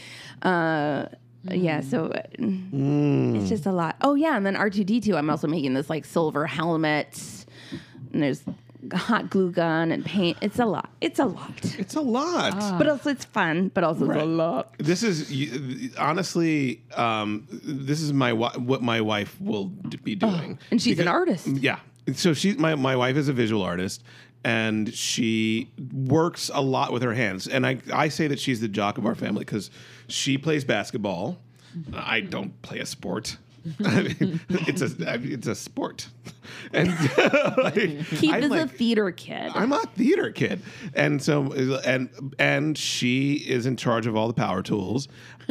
it's just a lot. Oh yeah, and then R2-D2, I'm also making this like silver helmet, and there's hot glue gun and paint. It's a lot. It's a lot. It's a lot. But also it's fun, but also it's a lot. This is honestly, this is what my wife will be doing, And she's an artist. Yeah, so my wife is a visual artist, and she works a lot with her hands. And I say that she's the jock of our family because she plays basketball. I don't play a sport. I mean, it's a sport, and Keith is a theater kid. I'm a theater kid, and so and she is in charge of all the power tools.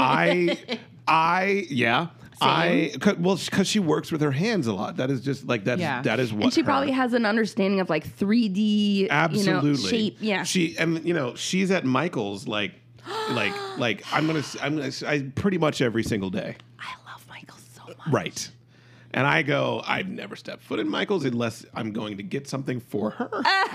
Because she works with her hands a lot. That is just like that is what. And she probably has an understanding of like 3D, absolutely shape. Yeah, she's at Michael's like I'm gonna pretty much every single day. I love Michael so much. Right. And I go, I've never stepped foot in Michael's unless I'm going to get something for her.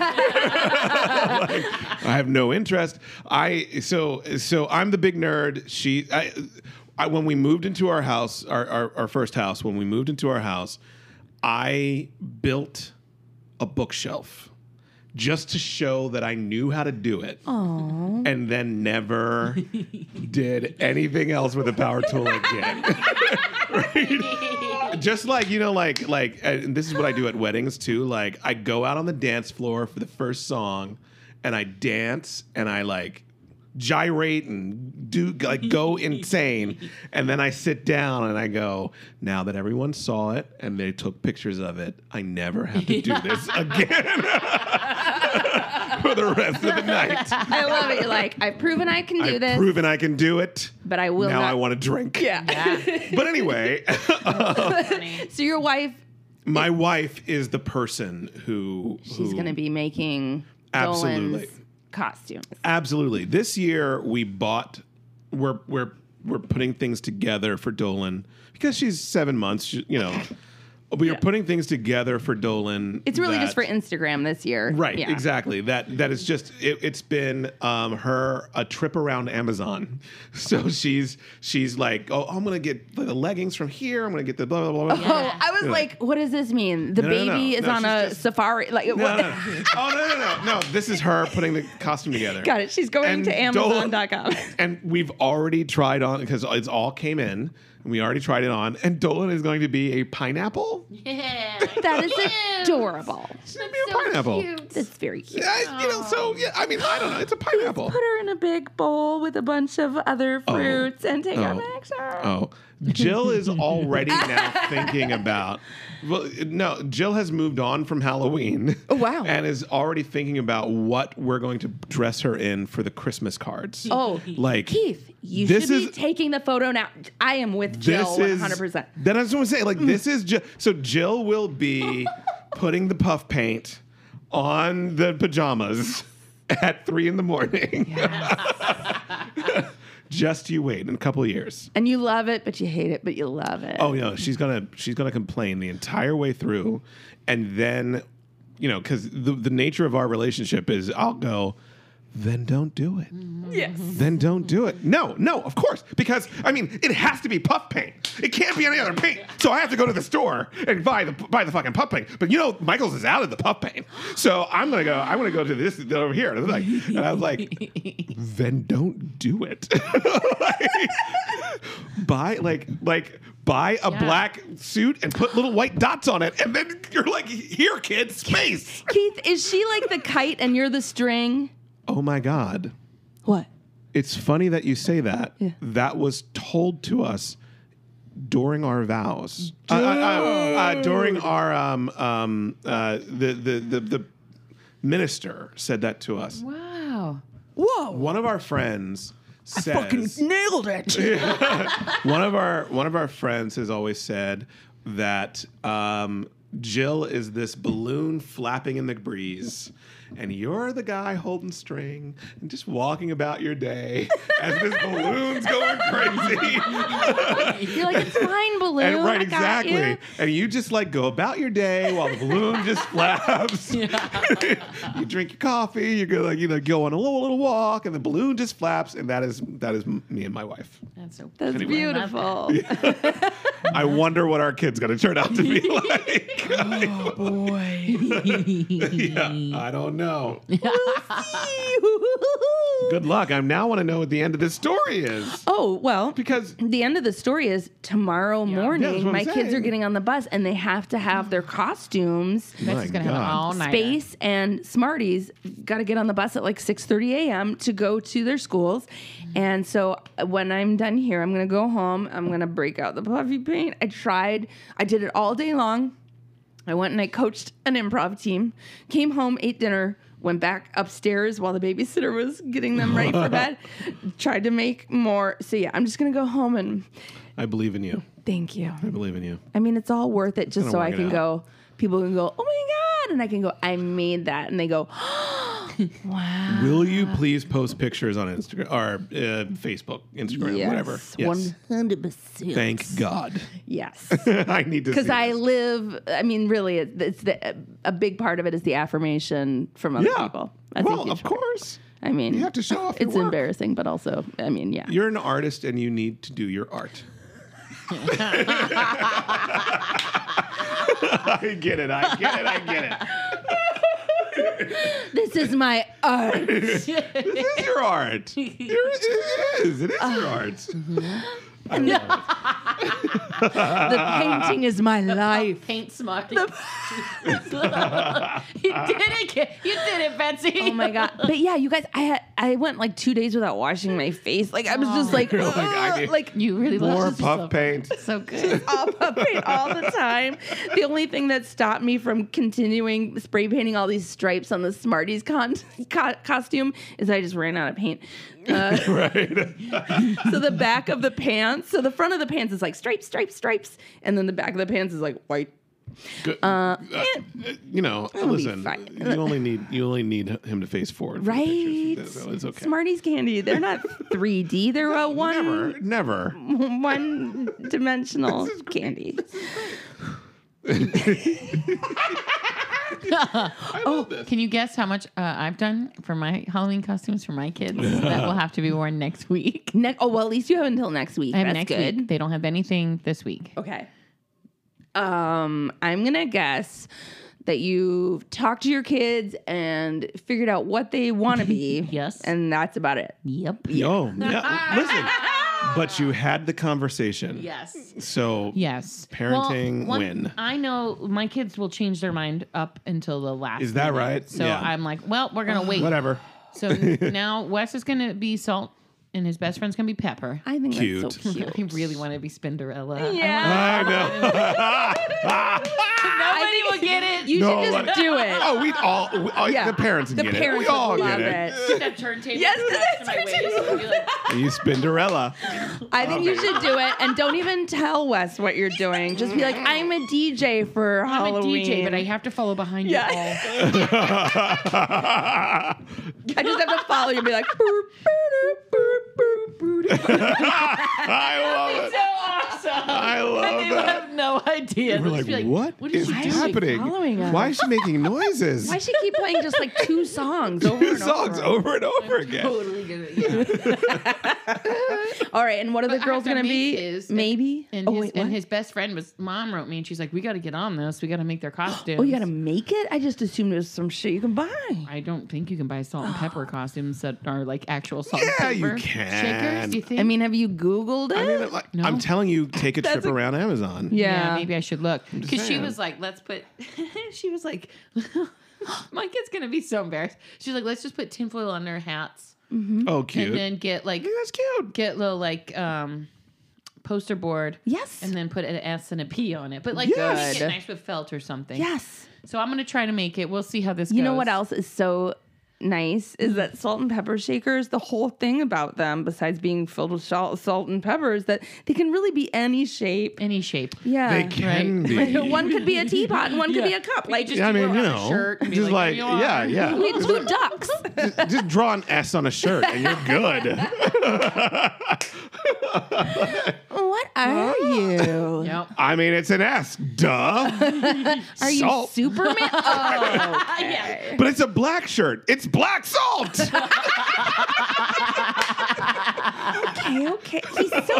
I have no interest. So I'm the big nerd. When we moved into our house, our first house, when we moved into our house, I built a bookshelf just to show that I knew how to do it. Aww. And then never did anything else with a power tool again. Right? Just like, and this is what I do at weddings too. Like, I go out on the dance floor for the first song and I dance and I gyrate and go insane, and then I sit down and I go, now that everyone saw it and they took pictures of it, I never have to do this again for the rest of the night. I love it. You're like, I've proven I can do this. I've proven I can do it, but I will now not. I want to drink. Yeah. But anyway, So your wife, my wife is the person who she's going to be making absolutely Dolan's costumes. Absolutely. This year we're putting things together for Dolan because she's 7 months, we are putting things together for Dolan. It's really just for Instagram this year. Right, yeah. exactly. That is just it's been her a trip around Amazon. So she's like, oh, I'm gonna get the leggings from here. I'm gonna get the blah blah blah. blah. Oh, I was like, what does this mean? The baby is on a safari. Like, what? No. Oh no. This is her putting the costume together. Got it. She's going to Amazon.com. And we've already tried on because it's all came in. We already tried it on, and Dolan is going to be a pineapple. Yeah. That is adorable. It's going to be a pineapple. Cute. That's very cute. I don't know. It's a pineapple. Put her in a big bowl with a bunch of other fruits and take her picture. Oh, Jill is already now thinking about. Well, no, Jill has moved on from Halloween. Oh, wow. And is already thinking about what we're going to dress her in for the Christmas cards. Oh, like Keith, you should be taking the photo now. I am with Jill 100%. Then I just want to say, this is Jill. So Jill will be putting the puff paint on the pajamas at 3 a.m. Just you wait in a couple of years. And you love it, but you hate it, but you love it. Oh no, she's gonna complain the entire way through, and then, because the nature of our relationship is, I'll go, then don't do it. Yes. Then don't do it. No, of course, because it has to be puff paint. It can't be any other paint. So I have to go to the store and buy the fucking puff paint. But Michael's is out of the puff paint, so I'm gonna go to this over here. And I was like, then don't do it. Buy a black suit and put little white dots on it, and then you're like, here, kid, space. Keith, is she like the kite and you're the string? Oh my God. What? It's funny that you say that. Yeah. That was told to us during our vows. During our the minister said that to us. Wow. Whoa. One of our friends says, Fucking nailed it. one of our friends has always said that Jill is this balloon flapping in the breeze, and you're the guy holding string and just walking about your day as this balloon's going crazy. You're like, it's fine, balloon. And right, I got exactly. you. And you just go about your day while the balloon just flaps. You drink your coffee. You go go on a little walk, and the balloon just flaps. And that is me and my wife. That's so That's beautiful. I wonder what our kid's going to turn out to be like. Oh, boy. Yeah, I don't know. Good luck. I now want to know what the end of this story is. Oh, well, Because the end of the story is tomorrow Yeah, that's morning, what my I'm kids are saying. getting on the bus and they have to have their costumes. My She's gonna have God. an all night. Space and Smarties got to get on the bus at 6:30 a.m. to go to their schools. And so when I'm done here, I'm going to go home. I'm going to break out the puffy paint. I did it all day long. I went and I coached an improv team, came home, ate dinner, went back upstairs while the babysitter was getting them ready for bed, tried to make more. So yeah, I'm just going to go home and I believe in you. thank you. I believe in you. I mean, it's all worth it just Gonna so work I it can out. go, people can go, oh my God. And I can go, I made that. And they go, wow. Will you please post pictures on Instagram or Facebook, Instagram, Yes, whatever? Yes. 100%. Thank God. Yes. I need to see Because I this. live, I mean, really, it's a big part of it is the affirmation from other people. That's a Well, huge of part. course. I mean, You have to show off your it's work. embarrassing, but also, I mean, yeah. You're an artist and you need to do your art. I get it. This is my art. This is your art. It is your art. I love The painting is my life. Paint smart. You did it, Betsy. Oh my god! But yeah, you guys, I went like 2 days without washing my face. Like I was just like, You're like, I need like You really more love puff paint. So good. all puff paint all the time. The only thing that stopped me from continuing spray painting all these stripes on the Smarties costume is I just ran out of paint. Right. So the back of the pants, so the front of the pants is like stripes, stripes, stripes, and then the back of the pants is like white. Good. You know, It'll be listen. fine. You only need him to face forward. For the Right? pictures, so it's okay. Smarties candy. They're not 3D. They're a Never. one dimensional candy. I love this. Can you guess how much I've done for my Halloween costumes for my kids? That will have to be worn next week. Oh well, at least you have until next week. I have That's next good. week. They don't have anything this week. Okay. I'm gonna guess that you've talked to your kids and figured out what they want to be. Yes. And that's about it. Yep. Yo, yeah, listen. But you had the conversation. Yes. So Yes. Parenting win. I know my kids will change their mind up until the last. Is that minute. right? So Yeah. I'm like, well, we're gonna wait. Whatever. So now Wes is gonna be Salt, and his best friend's gonna be Pepper. I think Cute. that's so cute. I really want to be Spinderella. Yeah. I know. Nobody will get it. You No, should but- just do it. Oh, Yeah. the parents The get parents it. We all would get love it. it. That turntable. Yes, attached to my that's waist. I'll be like, You Spinderella. I think you should do it, and don't even tell Wes what you're doing. Just be like, I'm a DJ for I'm Halloween. a DJ, but I have to follow behind Yeah. you all. I just have to follow you and be like, I love it. So awesome. I love They will that. have no idea. We're They'll just like, be what What is she doing? happening? following us? Why is she making noises? why she keep playing just like 2 songs over Two and songs over? over and over again. Totally gonna, yeah. All right, and what are the But I girls have to gonna be? make his- Maybe. And, his best friend was mom wrote me and she's like, we got to get on this. We got to make their costumes. Oh, you gotta make it? I just assumed it was some shit you can buy. I don't think you can buy salt and pepper costumes that are like actual salt Yeah, and you pepper can. shakers. Do you think? I mean, have you Googled it? I mean, like, No. I'm telling you, take a trip That's a- around Amazon. yeah, maybe I should look because she saying. was like, let's put. She was like, my kid's gonna be so embarrassed. She's like, let's just put tinfoil on their hats Oh, cute. and then get like That's cute. little like poster board. Yes. And then put an S and a P on it, but like Yes. make it nice with felt or something. Yes. So I'm gonna try to make it. We'll see how this goes. You know what else is so nice is that salt and pepper shakers, the whole thing about them, besides being filled with salt and pepper, is that they can really be any shape. Any shape. Yeah. They can right. be. One could be a teapot and one could be a cup. Like, just Yeah, I mean, throw you on a know, shirt and be just like, "Here you are." yeah. we had 2 ducks. Just draw an S on a shirt and you're good. What are you? Yep. I mean, it's an S. Duh. Are you Salt. Superman? Oh, okay. But it's a black shirt. It's black salt. Okay. He's so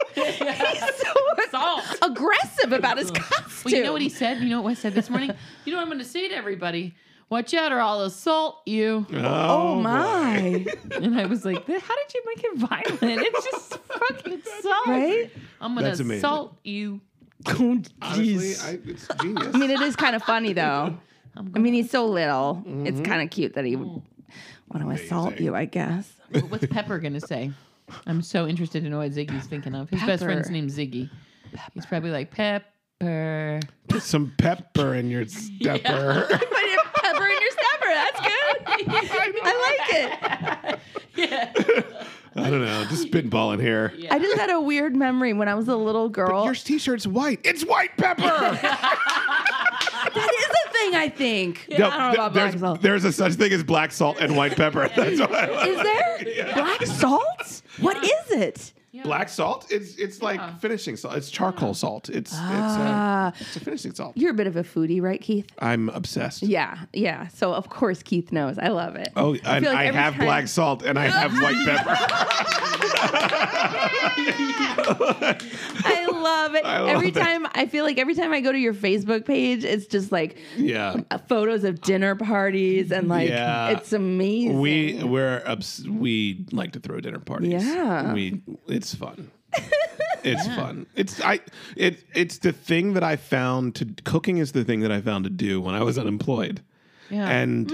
Salt. aggressive about his costume. Well, you know what he said? You know what Wes said this morning? You know what I'm going to say to everybody? Watch out or I'll assault you. Oh my. And I was like, how did you make it violent? It's just fucking salt. Right? I'm going That's to amazing. assault you. Oh, Honestly, jeez. it's genius. I mean, it is kind of funny though. I mean, he's so little. It's kind of cute that he would want to assault Amazing. you, I guess. What's Pepper going to say? I'm so interested to know what Ziggy's thinking of. His best Pepper. friend's name's Ziggy. He's probably like, Pepper. Put some pepper in your stepper. Put pepper in your stepper. That's good. I like it. Yeah. I don't know. Just spitballing here. Yeah. I just had a weird memory when I was a little girl. Your t-shirt's white. It's white pepper. That is a thing, I think. No, I don't know about black salt. there's a such thing as black salt and white pepper. That's what I Is there black salt? What is it? Yeah, Black salt, it's like finishing salt. It's charcoal salt. It's a finishing salt. You're a bit of a foodie, right, Keith? I'm obsessed. Yeah. So of course Keith knows. I love it. Oh, I and feel like I every have time- black salt and I have white pepper. I love it. Every time I go to your Facebook page, it's just like Yeah. photos of dinner parties and like it's amazing. We like to throw dinner parties. Yeah. It's fun. It's fun. It's the thing that I found cooking is the thing that I found to do when I was unemployed. Yeah. And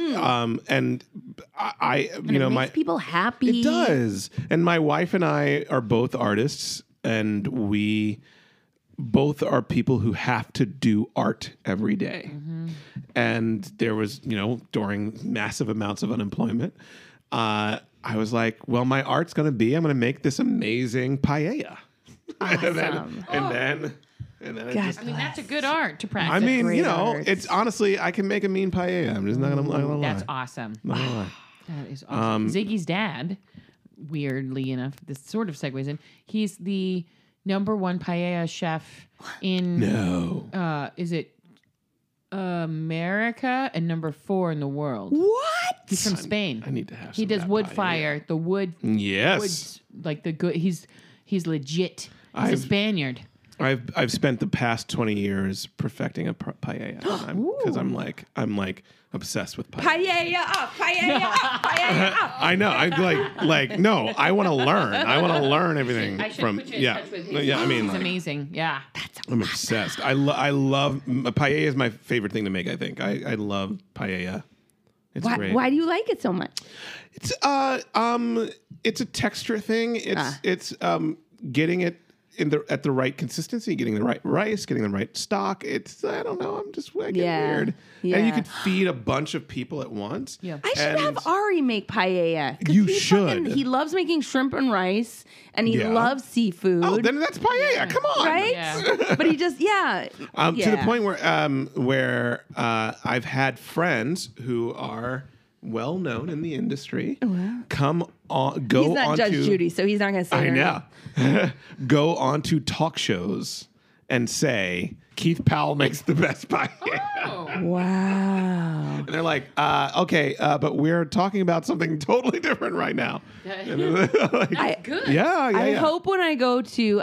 I you know, makes people happy. It does. And my wife and I are both artists, and we both are people who have to do art every day. Mm-hmm. And there was, during massive amounts of unemployment, I was like, well, my art's going to be, I'm going to make this amazing paella. Awesome. and then it just, I mean, that's a good art to practice. I mean, great art. it's honestly, I can make a mean paella. I'm just not going to lie. That's awesome. Not gonna lie. That is awesome. Ziggy's dad, weirdly enough, this sort of segues in. He's the #1 paella chef in is it America, and #4 in the world. What? He's from Spain. I need to have He some does of that wood paella. fire, the wood, Yes. like the good. He's legit. He's a Spaniard. I've spent the past 20 years perfecting a paella because I'm like obsessed with paella. Paella up, paella up, paella up. I know. I'm like no. I want to learn. I want to learn everything I should from put you in touch with him. yeah. I mean, He's like, amazing. Yeah. I'm obsessed. I love paella is my favorite thing to make. I think I love paella. It's great. Why do you like it so much? It's a texture thing. It's getting it at the right consistency, getting the right rice, getting the right stock. I don't know. I get weird. Yeah. And you could feed a bunch of people at once. Yeah. I should have Ari make paella. 'Cause You he should. He loves making shrimp and rice, and he Yeah. loves seafood. Oh, then that's paella. Come on. right? Yeah. But he just To the point where I've had friends who are well known in the industry go He's not onto Judge Judy, so he's not going to say I her know go onto talk shows and say Keith Powell makes the best paella. name. Wow. And they're like, okay, but we're talking about something totally different right now. Like, Good. I hope when I go to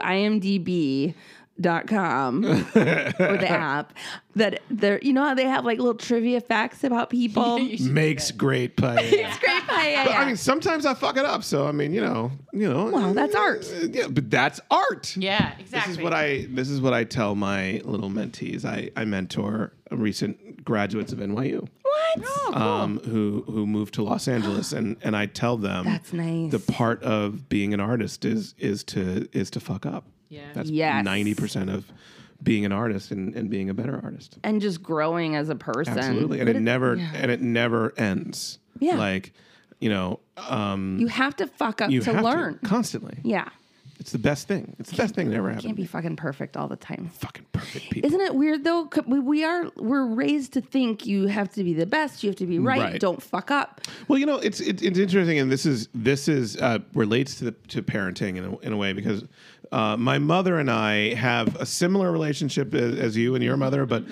IMDb.com or the app that they're, how they have like little trivia facts about people. makes great paella. It's great paella. But, I mean, sometimes I fuck it up. So I mean, Well, that's art. Yeah, but that's art. Yeah, exactly. This is what I tell my little mentees. I mentor recent graduates of NYU. What? Who moved to Los Angeles, and I tell them That's nice. the part of being an artist is to fuck up. Yeah. That's Yes. 90% of being an artist and being a better artist. And just growing as a person. Absolutely. And But it never ends. Yeah. Like, you have to fuck up you to have learn. to constantly. Yeah. It's the best thing. It's the best thing that ever happened. Can't be fucking perfect all the time. Fucking perfect people. Isn't it weird though? We're raised to think you have to be the best, you have to be right. Don't fuck up. Well, it's interesting, and this is relates to parenting in a way, because my mother and I have a similar relationship as you and your mother, but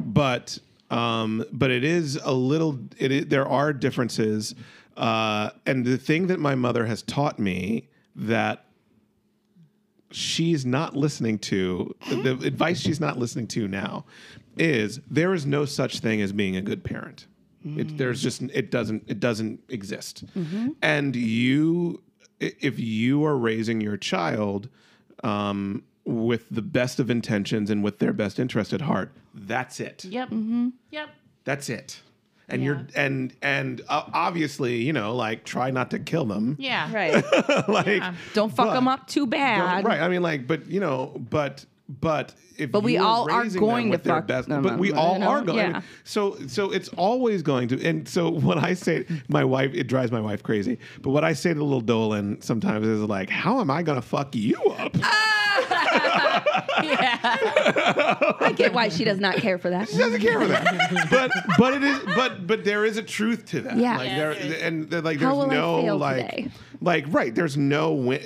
it is a little. There are differences, and the thing that my mother has taught me that she's not listening to, the advice she's not listening to now, is there is no such thing as being a good parent. It doesn't exist. And if you are raising your child with the best of intentions and with their best interest at heart, that's it. Yep. Yep. That's it. And you're obviously, try not to kill them. Yeah. Right. Don't fuck them up too bad. Right. I mean, but if But we you're all are raising going them with to their fuck best, them but up, we all are going. Yeah. So it's always going to. And so when I say my wife, it drives my wife crazy. But what I say to little Dolan sometimes is like, "How am I going to fuck you up?" I get why she does not care for that. She doesn't care for that. But there is a truth to that. Yeah. Like Yeah. there's How will I no fail like today? like right. There's no win.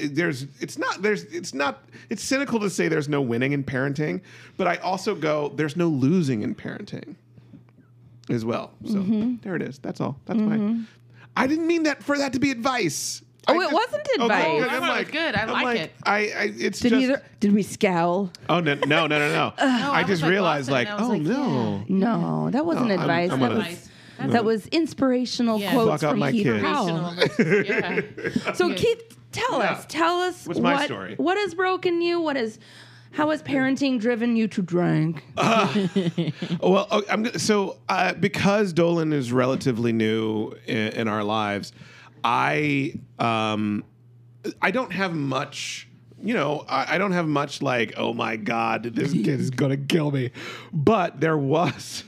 It's cynical to say there's no winning in parenting, but I also go there's no losing in parenting as well. So there it is. That's all. That's my. I didn't mean that for that to be advice. Oh, it wasn't advice. Okay, I thought it was good. I I'm like it. It's Did we scowl? Oh no! I just was realized watching, like, I was oh like, no. No, that wasn't I'm advice. gonna- Advice. That was inspirational Yeah. quotes Fuck up from my Keith kids. Powell. Yeah. So Keith, tell us What's my story? What has broken you? How has parenting driven you to drink? Well, because Dolan is relatively new in our lives, I don't have much. I don't have much like, oh my God, this kid is gonna kill me. But there was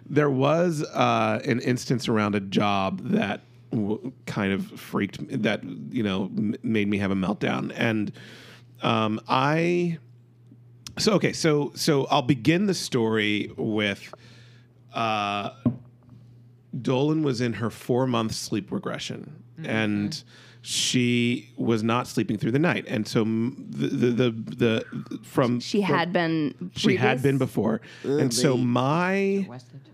an instance around a job that kind of made me have a meltdown, and So I'll begin the story with Dolan was in her 4-month sleep regression, and she was not sleeping through the night, and so She had been before, and so my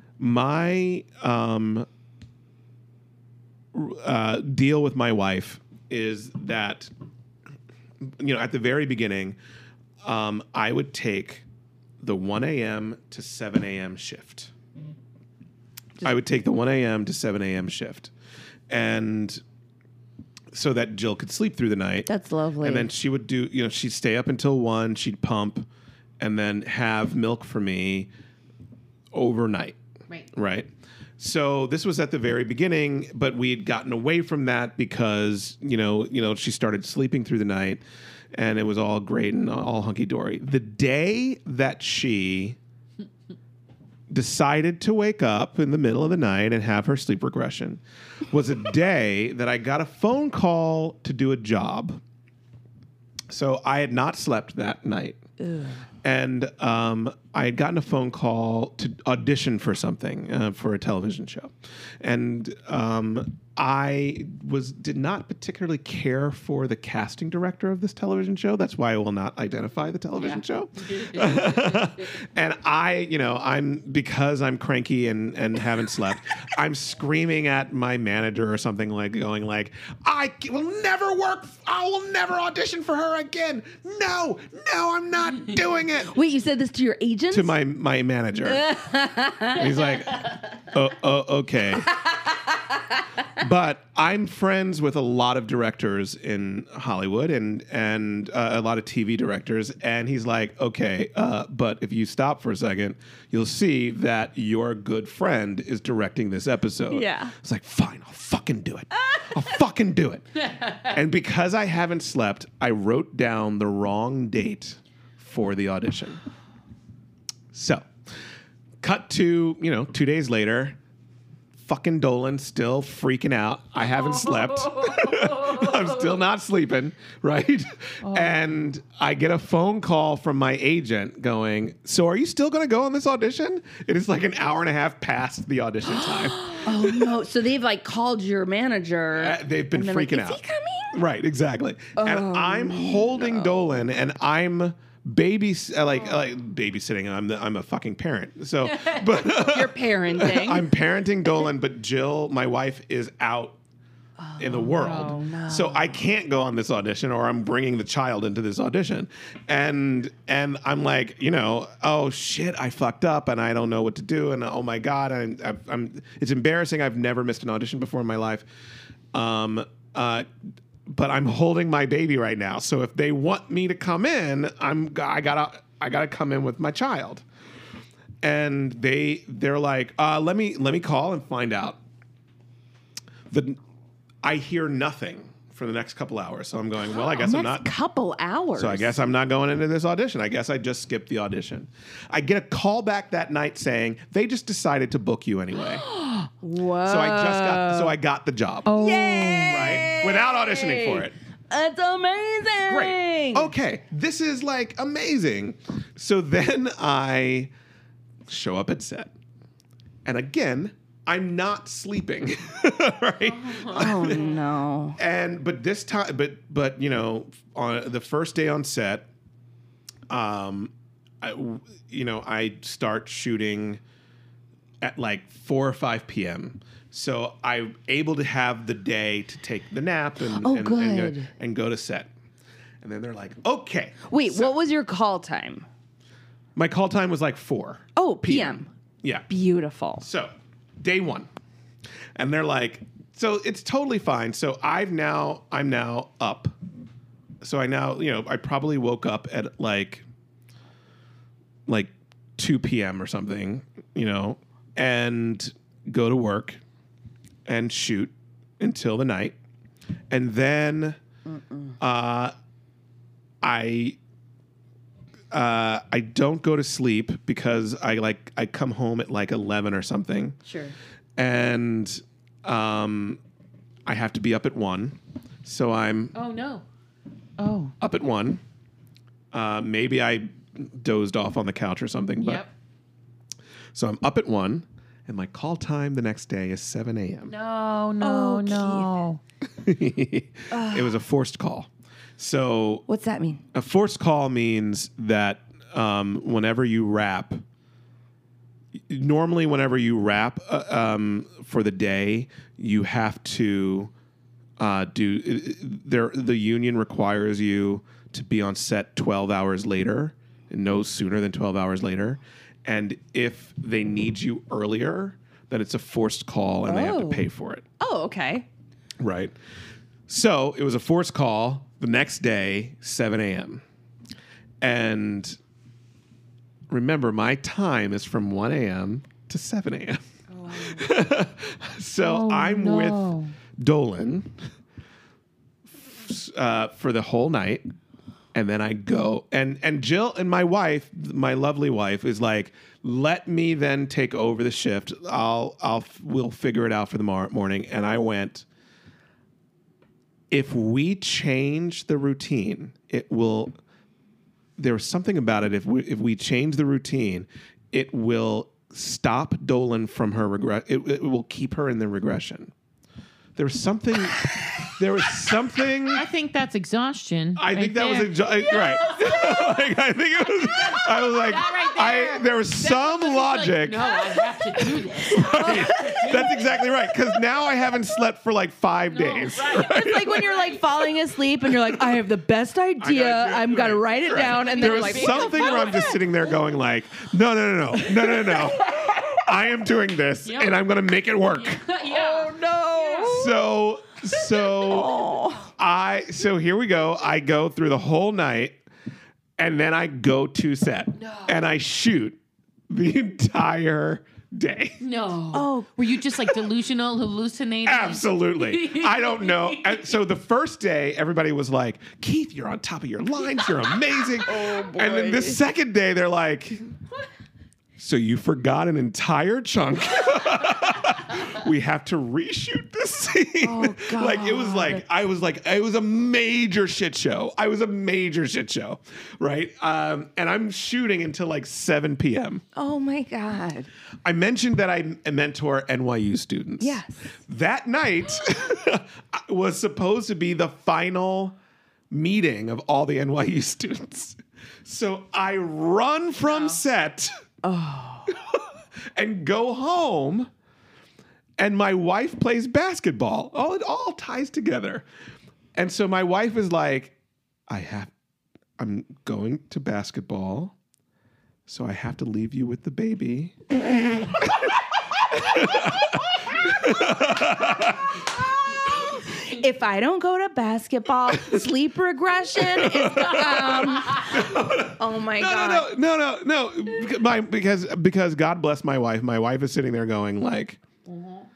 deal with my wife is that at the very beginning. I would take the 1 a.m. to 7 a.m. shift. I would take the 1 a.m. to 7 a.m. shift. And so that Jill could sleep through the night. That's lovely. And then she would do, she'd stay up until 1, she'd pump, and then have milk for me overnight. Right. So this was at the very beginning, but we had gotten away from that because, she started sleeping through the night. And it was all great and all hunky-dory. The day that she decided to wake up in the middle of the night and have her sleep regression was a day that I got a phone call to do a job. So I had not slept that night. Ugh. And I had gotten a phone call to audition for something, for a television show. And I did not particularly care for the casting director of this television show. That's why I will not identify the television show. And because I'm cranky and haven't slept, I'm screaming at my manager or something going like, I will never audition for her again. No, I'm not doing it. Wait, you said this to your agent? To my manager. He's like, okay. But I'm friends with a lot of directors in Hollywood and a lot of TV directors. And he's like, okay, but if you stop for a second, you'll see that your good friend is directing this episode. Yeah. It's like, fine, I'll fucking do it. I'll fucking do it. And because I haven't slept, I wrote down the wrong date for the audition. So, cut to, 2 days later, fucking Dolan still freaking out. I haven't slept. I'm still not sleeping, right? And I get a phone call from my agent going, so are you still going to go on this audition? It is like an hour and a half past the audition time. Oh, no. So they've called your manager. They've been freaking out. Is he coming? Right, exactly. And I'm holding Dolan and I'm babysitting. I'm a fucking parent. So, but You're parenting. I'm parenting Dolan, but Jill, my wife, is out in the world. no. So I can't go on this audition, or I'm bringing the child into this audition. And I'm like, oh shit, I fucked up, and I don't know what to do, and oh my God, it's embarrassing. I've never missed an audition before in my life. But I'm holding my baby right now. So if they want me to come in, I gotta come in with my child. And they're like, let me call and find out. I hear nothing for the next couple hours. So I'm going, well, I guess I'm not. Couple hours. So I guess I'm not going into this audition. I guess I just skipped the audition. I get a call back that night saying they just decided to book you anyway. Whoa. So I got the job. Yay! Right? Without auditioning for it. That's amazing. Great. Okay, this is like amazing. So then I show up at set. And again, I'm not sleeping. Right? Oh no. But this time but you know, on the first day on set, I start shooting at like 4 or 5 p.m. So I'm able to have the day to take the nap and go to set. And then they're like, okay. Wait, what was your call time? My call time was like 4. Oh, PM. Yeah. Beautiful. So day 1. And they're like, so it's totally fine. So I'm now up. So I probably woke up at like 2 p.m. or something, and go to work and shoot until the night. And then I don't go to sleep because I come home at like 11 or something. Sure. And I have to be up at 1. So I'm Oh no. Oh. up at 1. Maybe I dozed off on the couch or something. But Yep. So I'm up at 1, and my call time the next day is 7 a.m. No. It was a forced call. So What's that mean? a forced call means that whenever you wrap, normally whenever you wrap for the day, you have to the union requires you to be on set 12 hours later, no sooner than 12 hours later. And if they need you earlier, then it's a forced call and they have to pay for it. Oh, okay. Right. So it was a forced call the next day, 7 a.m. And remember, my time is from 1 a.m. to 7 a.m. Oh. So I'm with Dolan for the whole night. And then I go, and Jill and my wife, my lovely wife, is like, let me then take over the shift. We'll figure it out for the morning. And I went, if we change the routine, there's something about it. If we change the routine, it will stop Dolan from her regret. It will keep her in the regression. There was something. I think that's exhaustion. I think that there. was right. I think it was. I was like, That right there. there was some logic. Like, no, I have to do this. That's exactly right. Because now I haven't slept for like 5 days. Right. It's like when you're like falling asleep and you're like, I have the best idea. I'm gonna write it down, and then There you're was like, something where I'm just sitting there going like, no. I am doing this, Yep. and I'm going to make it work. Yeah. no. So here we go. I go through the whole night, and then I go to set, and I shoot the entire day. No. Oh. Were you just like delusional, hallucinating? Absolutely. I don't know. And so the first day, everybody was like, Keith, you're on top of your lines. You're amazing. And then the second day, they're like, so you forgot an entire chunk. We have to reshoot this scene. Oh, God. It was a major shit show. Right? And I'm shooting until like 7 p.m. Oh my God. I mentioned that I mentor NYU students. Yes. That night was supposed to be the final meeting of all the NYU students. So I run from set and go home, and my wife plays basketball. It all ties together. And so my wife is like, I'm going to basketball, so I have to leave you with the baby. If I don't go to basketball, sleep regression is oh my God. No. Because God bless my wife. My wife is sitting there going like,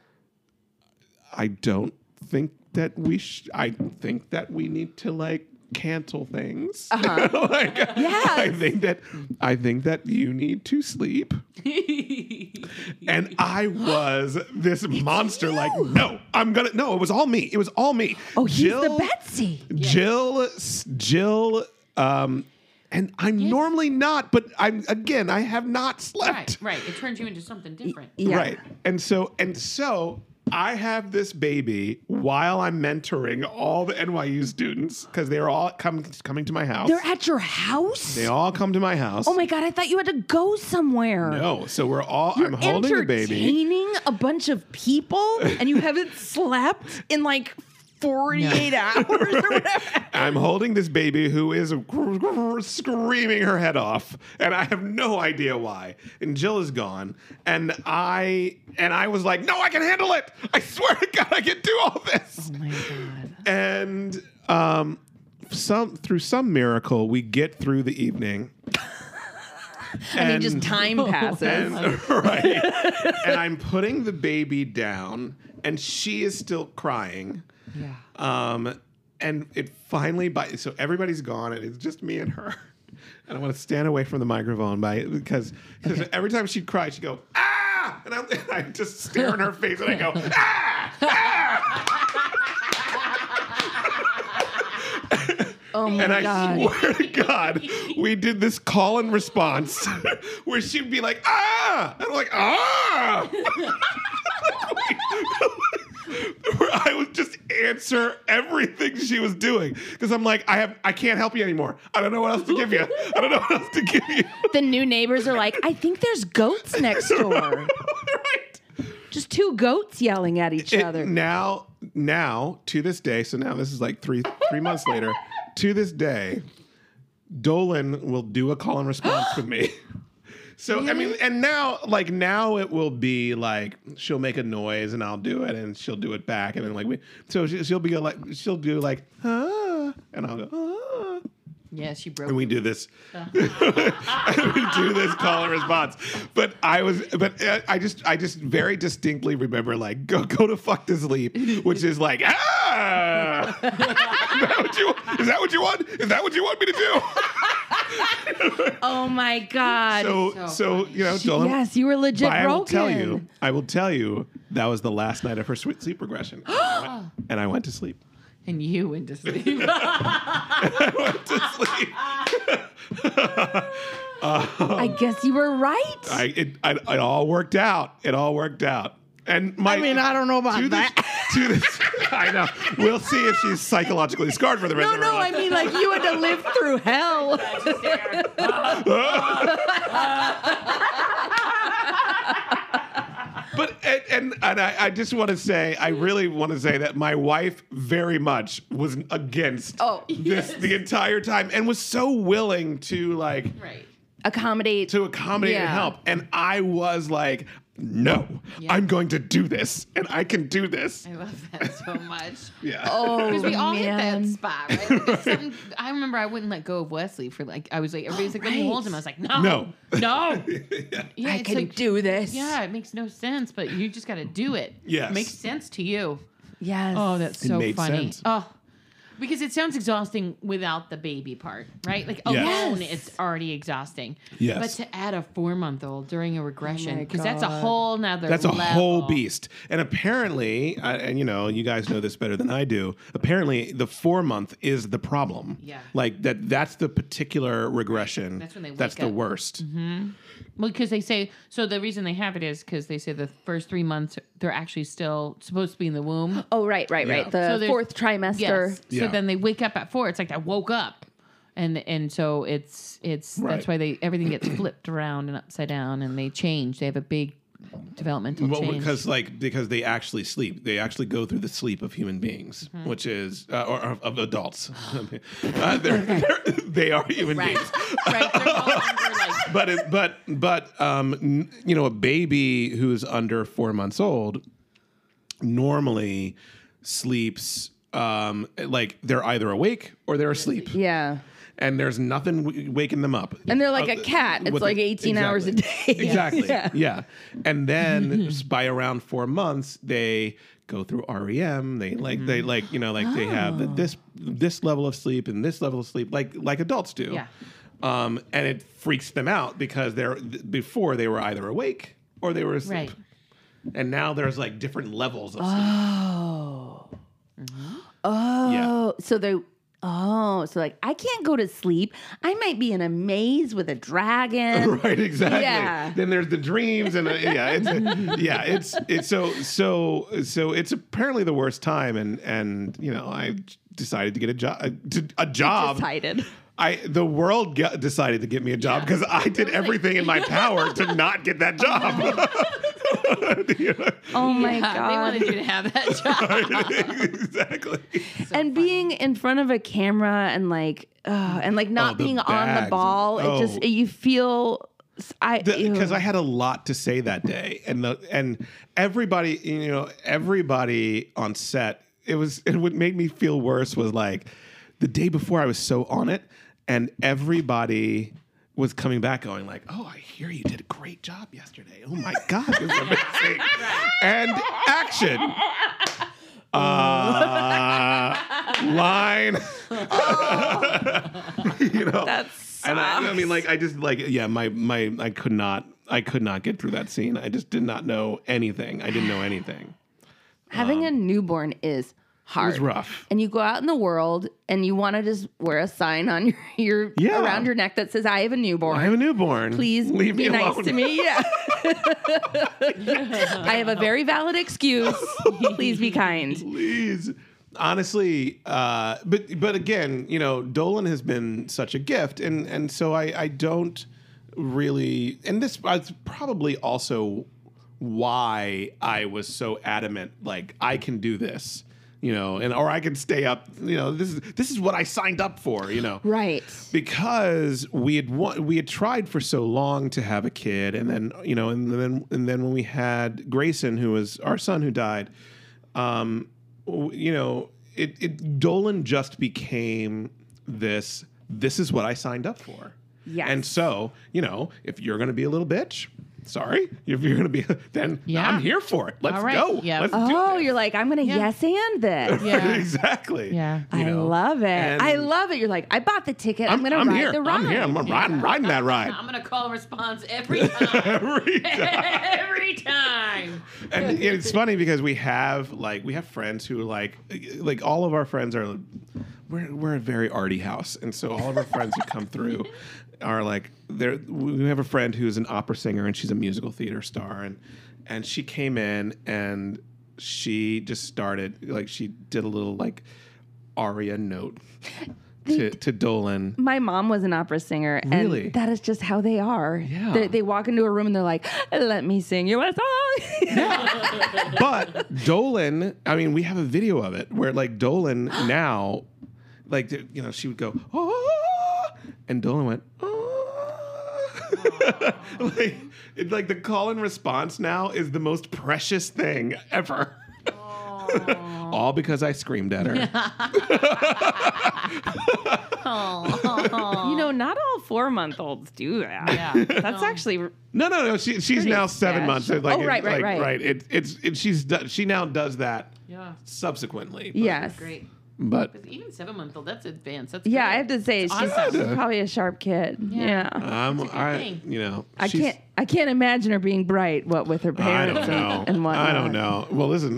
I don't think that I think that we need to like cancel things. Yes. I think that you need to sleep. And I was this monster. Like, no, it was all me. It was all me. Oh, he's the Betsy. Jill. And I'm normally not, but I have not slept. Right. It turns you into something different. Yeah. Right. And so I have this baby while I'm mentoring all the NYU students because they're all coming to my house. They're at your house? They all come to my house. Oh my God, I thought you had to go somewhere. No, so I'm holding the baby. Entertaining a bunch of people and you haven't slept in like 48 hours or whatever. I'm holding this baby who is screaming her head off, and I have no idea why. And Jill is gone, and I was like, no, I can handle it. I swear to God, I can do all this. Oh my God. And through some miracle, we get through the evening. I mean, just time passes. Right. And I'm putting the baby down, and she is still crying. Yeah. And it finally so everybody's gone, and it's just me and her. And I want to stand away from the microphone because every time she'd cry, she'd go, ah! And I just stare in her face, and I go, ah! Ah! Oh my And God. I swear to God, we did this call and response where she'd be like, ah! And I'm like, ah! Where I would just answer everything she was doing because I'm like, I can't help you anymore. I don't know what else to give you. The new neighbors are like, I think there's goats next door. Right. Just two goats yelling at each other. Now to this day, so now this is like three months later. To this day, Dolan will do a call and response with me. So, really? I mean, and now it will be like she'll make a noise and I'll do it and she'll do it back. And then she'll do like, ah, and I'll go, ah. Yeah, she broke. And we do this. And we do this call and response. But I just very distinctly remember like, go to fuck to sleep, which is like, ah. Is that what you want? Is that what you want me to do? Oh my God. So Dolan, yes, you were legit broken. I will tell you that was the last night of her sleep regression. And I went to sleep. And you went to sleep. I went to sleep. I guess you were right. It all worked out. It all worked out. And I don't know about that. To this, I know. We'll see if she's psychologically scarred for the rest of her life. I mean, like you had to live through hell. But and I just want to say, I really want to say that my wife very much was against this the entire time and was so willing to like accommodate and help. And I was like, no, I'm going to do this, and I can do this. I love that so much. Yeah. Oh, because we all hit that spot, right? I remember I wouldn't let go of Wesley for like, I was like, everybody's like, let me hold him. I was like, no. Yeah, I can do this. Yeah, it makes no sense, but you just got to do it. Yes. It makes sense to you. Yes. Oh, that's so made funny. sense. Oh, because it sounds exhausting without the baby part, right? Like alone, it's already exhausting. Yes. But to add a 4-month-old during a regression, my because that's a God. whole nother That's a level. whole beast. And apparently, and you guys know this better than I do, apparently the 4-month is the problem. Yeah. Like that's the particular regression. That's when they That's wake the up. worst. Mm-hmm. Well, because they say, so the reason they have it is because they say the first 3 months, they're actually still supposed to be in the womb. Oh, right. So The there's- fourth trimester. Yes. Yeah. So then they wake up at 4. It's like I woke up. And so it's Right. that's why everything gets flipped around and upside down and they change. They have a big developmental Well, change. because they actually sleep. They actually go through the sleep of human beings, Mm-hmm. which is or of adults. They are human Right. beings. Right. They're no longer like A baby who's under 4 months old normally sleeps like they're either awake or they're asleep. Yeah. and there's nothing waking them up. And they're like a cat. It's like 18 hours a day. Exactly. Yeah. Yeah. And then by around 4 months, they go through REM. They they have this level of sleep and this level of sleep, like adults do. Yeah. And it freaks them out because before they were either awake or they were asleep. Right. And now there's like different levels of sleep. Oh. Mm-hmm. Oh. So like I can't go to sleep. I might be in a maze with a dragon. Right, exactly. Yeah. Then there's the dreams, and it's so it's apparently the worst time, and I decided to get a job. Decided. The world decided to get me a job because I did everything in my power to not get that job. Oh my They God. wanted you to have that job. Exactly. And being in front of a camera and not the being on the bags. ball, Oh. you feel Because I had a lot to say that day, and everybody on set, what made me feel worse was like the day before I was so on it, and everybody was coming back going like, "Oh, I hear you did a great job yesterday. Oh my God, this is amazing!" And action. Line. that's And I mean, like, I just like, yeah, I could not get through that scene. I just did not know anything. I didn't know anything. having a newborn is hard. It was rough. And you go out in the world and you want to just wear a sign on your Yeah. around your neck that says "I have a newborn." I have a newborn. Please leave be me nice alone. to me. Yeah. I have a very valid excuse. Please be kind. Please. Honestly, but again, Dolan has been such a gift, and so I don't really, and this is probably also why I was so adamant, like I can do this, or I can stay up, this is what I signed up for, Right. because we had tried for so long to have a kid, and then and then when we had Grayson, who was our son who died, Dolan just became this is what I signed up for. Yes. And so, if you're going to be a little bitch, sorry, if you're going to be, then Yeah. I'm here for it. Let's All right. go. Yeah. Let's do Oh, this. you're like, I'm going to yes and this. Yeah. Exactly. Yeah. I love it. And I love it. You're like, I bought the ticket. I'm going to ride here. the ride. I'm here. I'm riding that ride. I'm gonna call response every time. Every time. Every time. And it's funny because we have friends who like all of our friends are, we're a very arty house, and so all of our friends who come through are like, we have a friend who's an opera singer and she's a musical theater star, and she came in and she just started, like, she did a little like aria note to Dolan. My mom was an opera singer, Really? and that is just how they are. Yeah. They walk into a room and they're like, "Let me sing you a song." But Dolan, I mean, we have a video of it where like Dolan now, like, she would go, "Oh," and Dolan went, "Oh." like the call and response now is the most precious thing ever. All because I screamed at her. Not all 4-month-olds do that. Yeah. That's actually No. She's now 7 months. special. Like, Oh, right. She now does that Yeah. subsequently. But, yes. Great. But Because even 7-month-old, that's advanced. That's Yeah, great. I have to say she's Awesome. probably a sharp kid. Yeah. thing. I can't imagine her being bright. What with her I parents don't know. and whatnot. I don't know. Well, listen,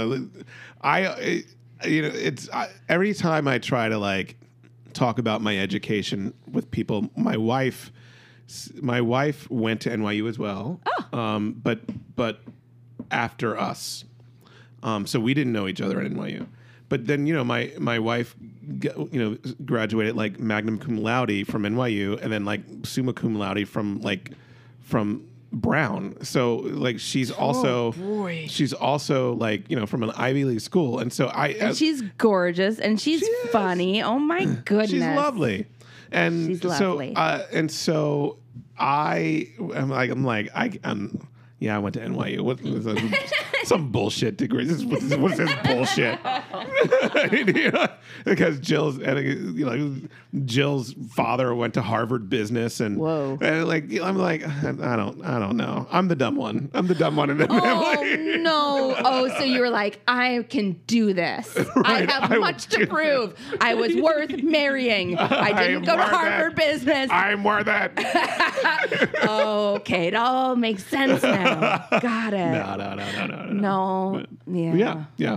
every time I try to like talk about my education with people, my wife went to NYU as well. Oh. But after us, so we didn't know each other at NYU. But then, my wife, graduated like magna cum laude from NYU, and then like summa cum laude from Brown. So like she's also like, from an Ivy League school, and so And she's gorgeous and she's funny. Oh my goodness. she's lovely, and She's so lovely. I'm yeah, I went to NYU. Some bullshit degree. What's this bullshit? You know, because Jill's father went to Harvard Business, and Whoa. And I'm like, I don't know. I'm the dumb one. I'm the dumb one in the family. No. Oh, so you were like, I can do this. Right, I have I much will to do prove. I was worth marrying. I didn't go to Harvard Business. I'm worth it. Okay, it all makes sense now. Got it. No. Yeah. Yeah.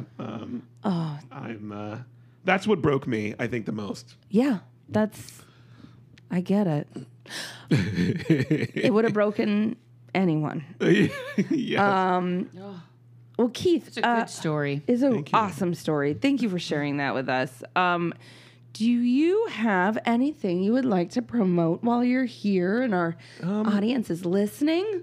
That's what broke me, I think, the most. Yeah. I get it. It would have broken anyone. Yes. Well, Keith, It's a good story. It's an Thank you. awesome story. Thank you for sharing that with us. Do you have anything you would like to promote while you're here and our audience is listening?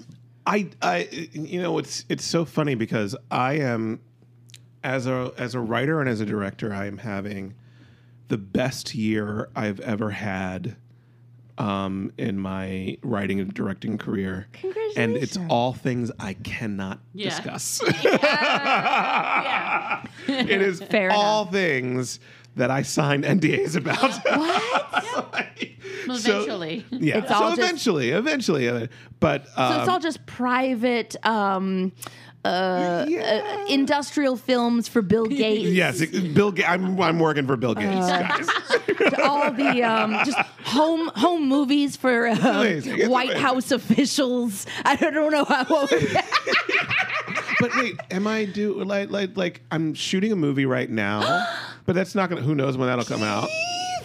It's so funny because I am, as a writer and as a director, I am having the best year I've ever had in my writing and directing career. Congratulations. And it's all things I cannot Yeah. discuss. Yeah. It is Fair all things that I signed NDAs about. What? Well, eventually. Yeah. It's all so just- eventually. But So it's all just private industrial films for Bill Gates. yes, Bill. I'm working for Bill Gates, guys. All the just home movies for Amazing. It's White amazing. House officials. I don't know how. But wait, am I like I'm shooting a movie right now, but that's not gonna. Who knows when that'll come out?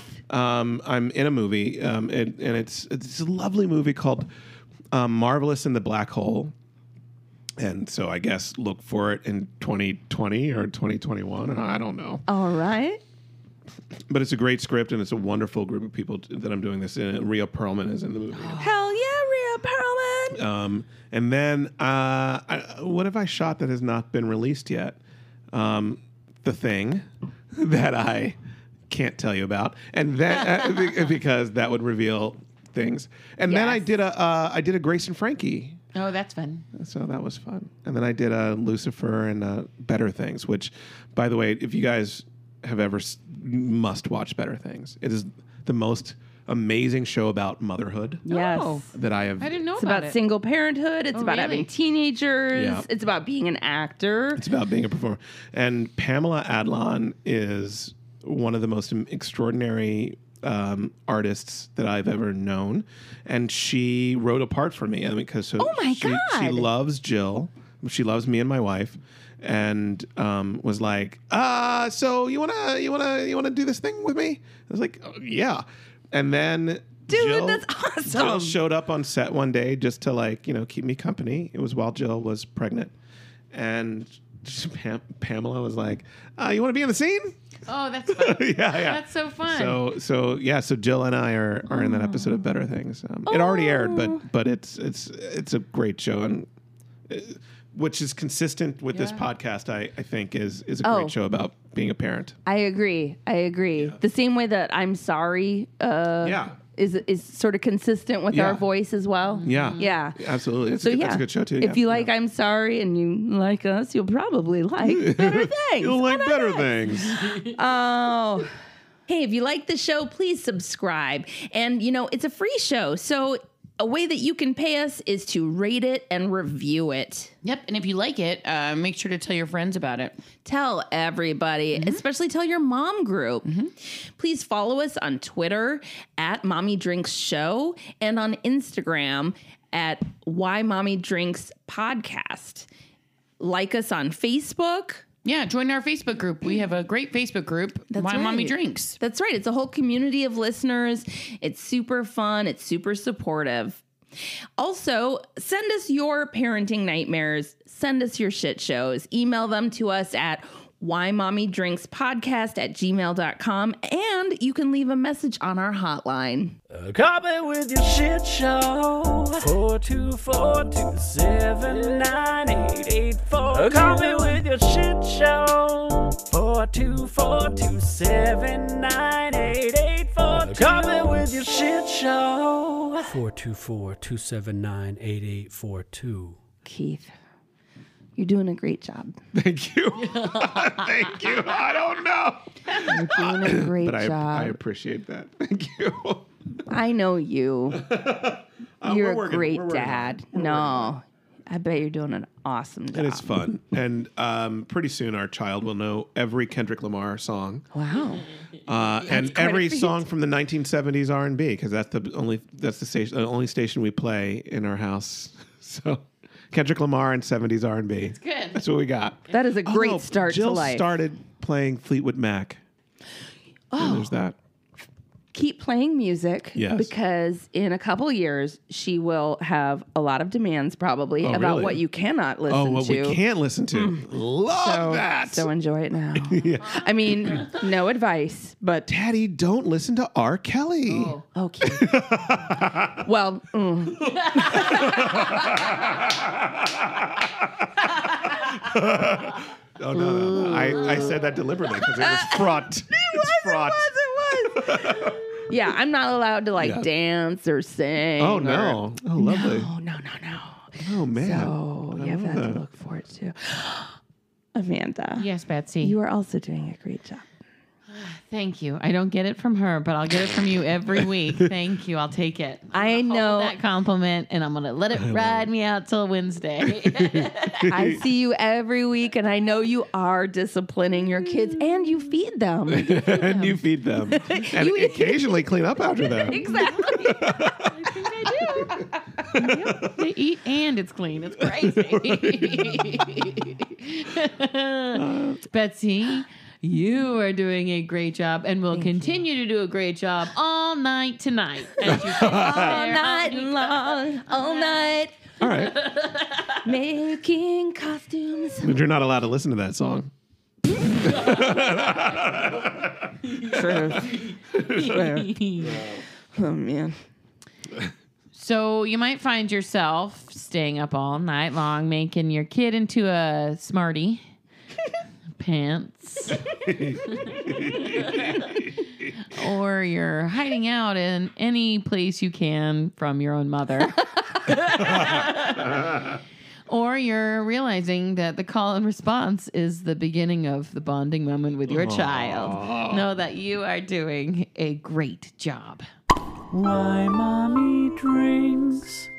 I'm in a movie, and it's a lovely movie called Marvelous in the Black Hole. And so I guess look for it in 2020 or 2021. I don't know. All right. But it's a great script, and it's a wonderful group of people that I'm doing this in. Rhea Perlman is in the movie. Hell yeah, Rhea Perlman. And then what have I shot that has not been released yet? The Thing that I can't tell you about, and then because that would reveal things. And then I Yes. did a Grace and Frankie. Oh, that's fun. So that was fun. And then I did Lucifer and Better Things, which, by the way, if you guys have ever must watch Better Things. It is the most amazing show about motherhood Yes. Oh, that I have. I didn't know It's about about it. single parenthood. It's Oh, about really? having teenagers. Yeah. It's about being an actor. It's about being a performer. And Pamela Adlon is one of the most extraordinary artists that I've ever known. And she wrote a part for me. Because Oh my she God. loves Jill. She loves me and my wife. And was like, so you wanna do this thing with me? I was like, oh, yeah. And then Dude, that's awesome. Jill showed up on set one day just to keep me company. It was while Jill was pregnant, and Pamela was like, "You want to be in the scene?" Oh, that's fun. Yeah. That's so fun. So Jill and I are in that episode of Better Things. It already aired, but it's a great show, and which is consistent with this podcast. I think is a great show about being a parent. I agree. The same way that I'm Sorry is sort of consistent with our voice as well. Yeah. Yeah. Absolutely. That's a good show too. If you like I'm Sorry and you like us, you'll probably like Better Things. You'll like Better Things. Oh. Hey, if you like the show, please subscribe. And, it's a free show. So a way that you can pay us is to rate it and review it. Yep. And if you like it, make sure to tell your friends about it. Tell everybody, especially tell your mom group. Please follow us on Twitter at Mommy Drinks Show and on Instagram at Why Mommy Drinks Podcast. Like us on Facebook. Yeah, join our Facebook group. We have a great Facebook group, Why Mommy right. Drinks. That's right. It's a whole community of listeners. It's super fun. It's super supportive. Also, send us your parenting nightmares. Send us your shit shows. Email them to us at whymommydrinkspodcast@gmail.com. And you can leave a message on our hotline. Call me with your shit show. 424-279-8842. Call me with your shit show. 424-279-8842. Call me with your shit show. 424-279-8842. Keith, you're doing a great job. Thank you. Thank you. I don't know. You're doing a great But I job. appreciate that. Thank you. I know you. You're we're a working- great we're working on dad. it. We're No, I bet you're doing an awesome job. And it's fun. And pretty soon our child will know every Kendrick Lamar song. Wow. And quite a every feat. song from the 1970s R&B, because that's the only station we play in our house. So Kendrick Lamar and 70s R&B. It's good. That's what we got. That is a great no, start Jill to life. started playing Fleetwood Mac. Oh, there's that. Keep playing music Yes. because in a couple years she will have a lot of demands probably about really? what you cannot listen Oh, what to. we can't listen to. Love that. So enjoy it now. I mean, no advice, but Daddy, don't listen to R. Kelly. okay. Well, Oh, no. I said that deliberately because it was fraught. It's fraught. it was. Yeah, I'm not allowed to Yeah. dance or sing. Oh, no. Oh, lovely. No. Oh, man. So you have that to look forward to. Amanda, Yes, Betsy. you are also doing a great job. Thank you. I don't get it from her, but I'll get it from you every week. Thank you. I'll take it. I know. That compliment, and I'm gonna let it ride me out till Wednesday. I see you every week, and I know you are disciplining your kids, and you feed them. And you feed them. And occasionally clean up after them. Exactly. I think I do. Yep, they eat and it's clean. It's crazy. Betsy, you are doing a great job and will continue to do a great job all night tonight. As you sit All there night long, all night, All right. making costumes. But you're not allowed to listen to that song. Oh, man. So you might find yourself staying up all night long, making your kid into a smarty pants. Or you're hiding out in any place you can from your own mother. Or you're realizing that the call and response is the beginning of the bonding moment with your child. Know that you are doing a great job. Why mommy drinks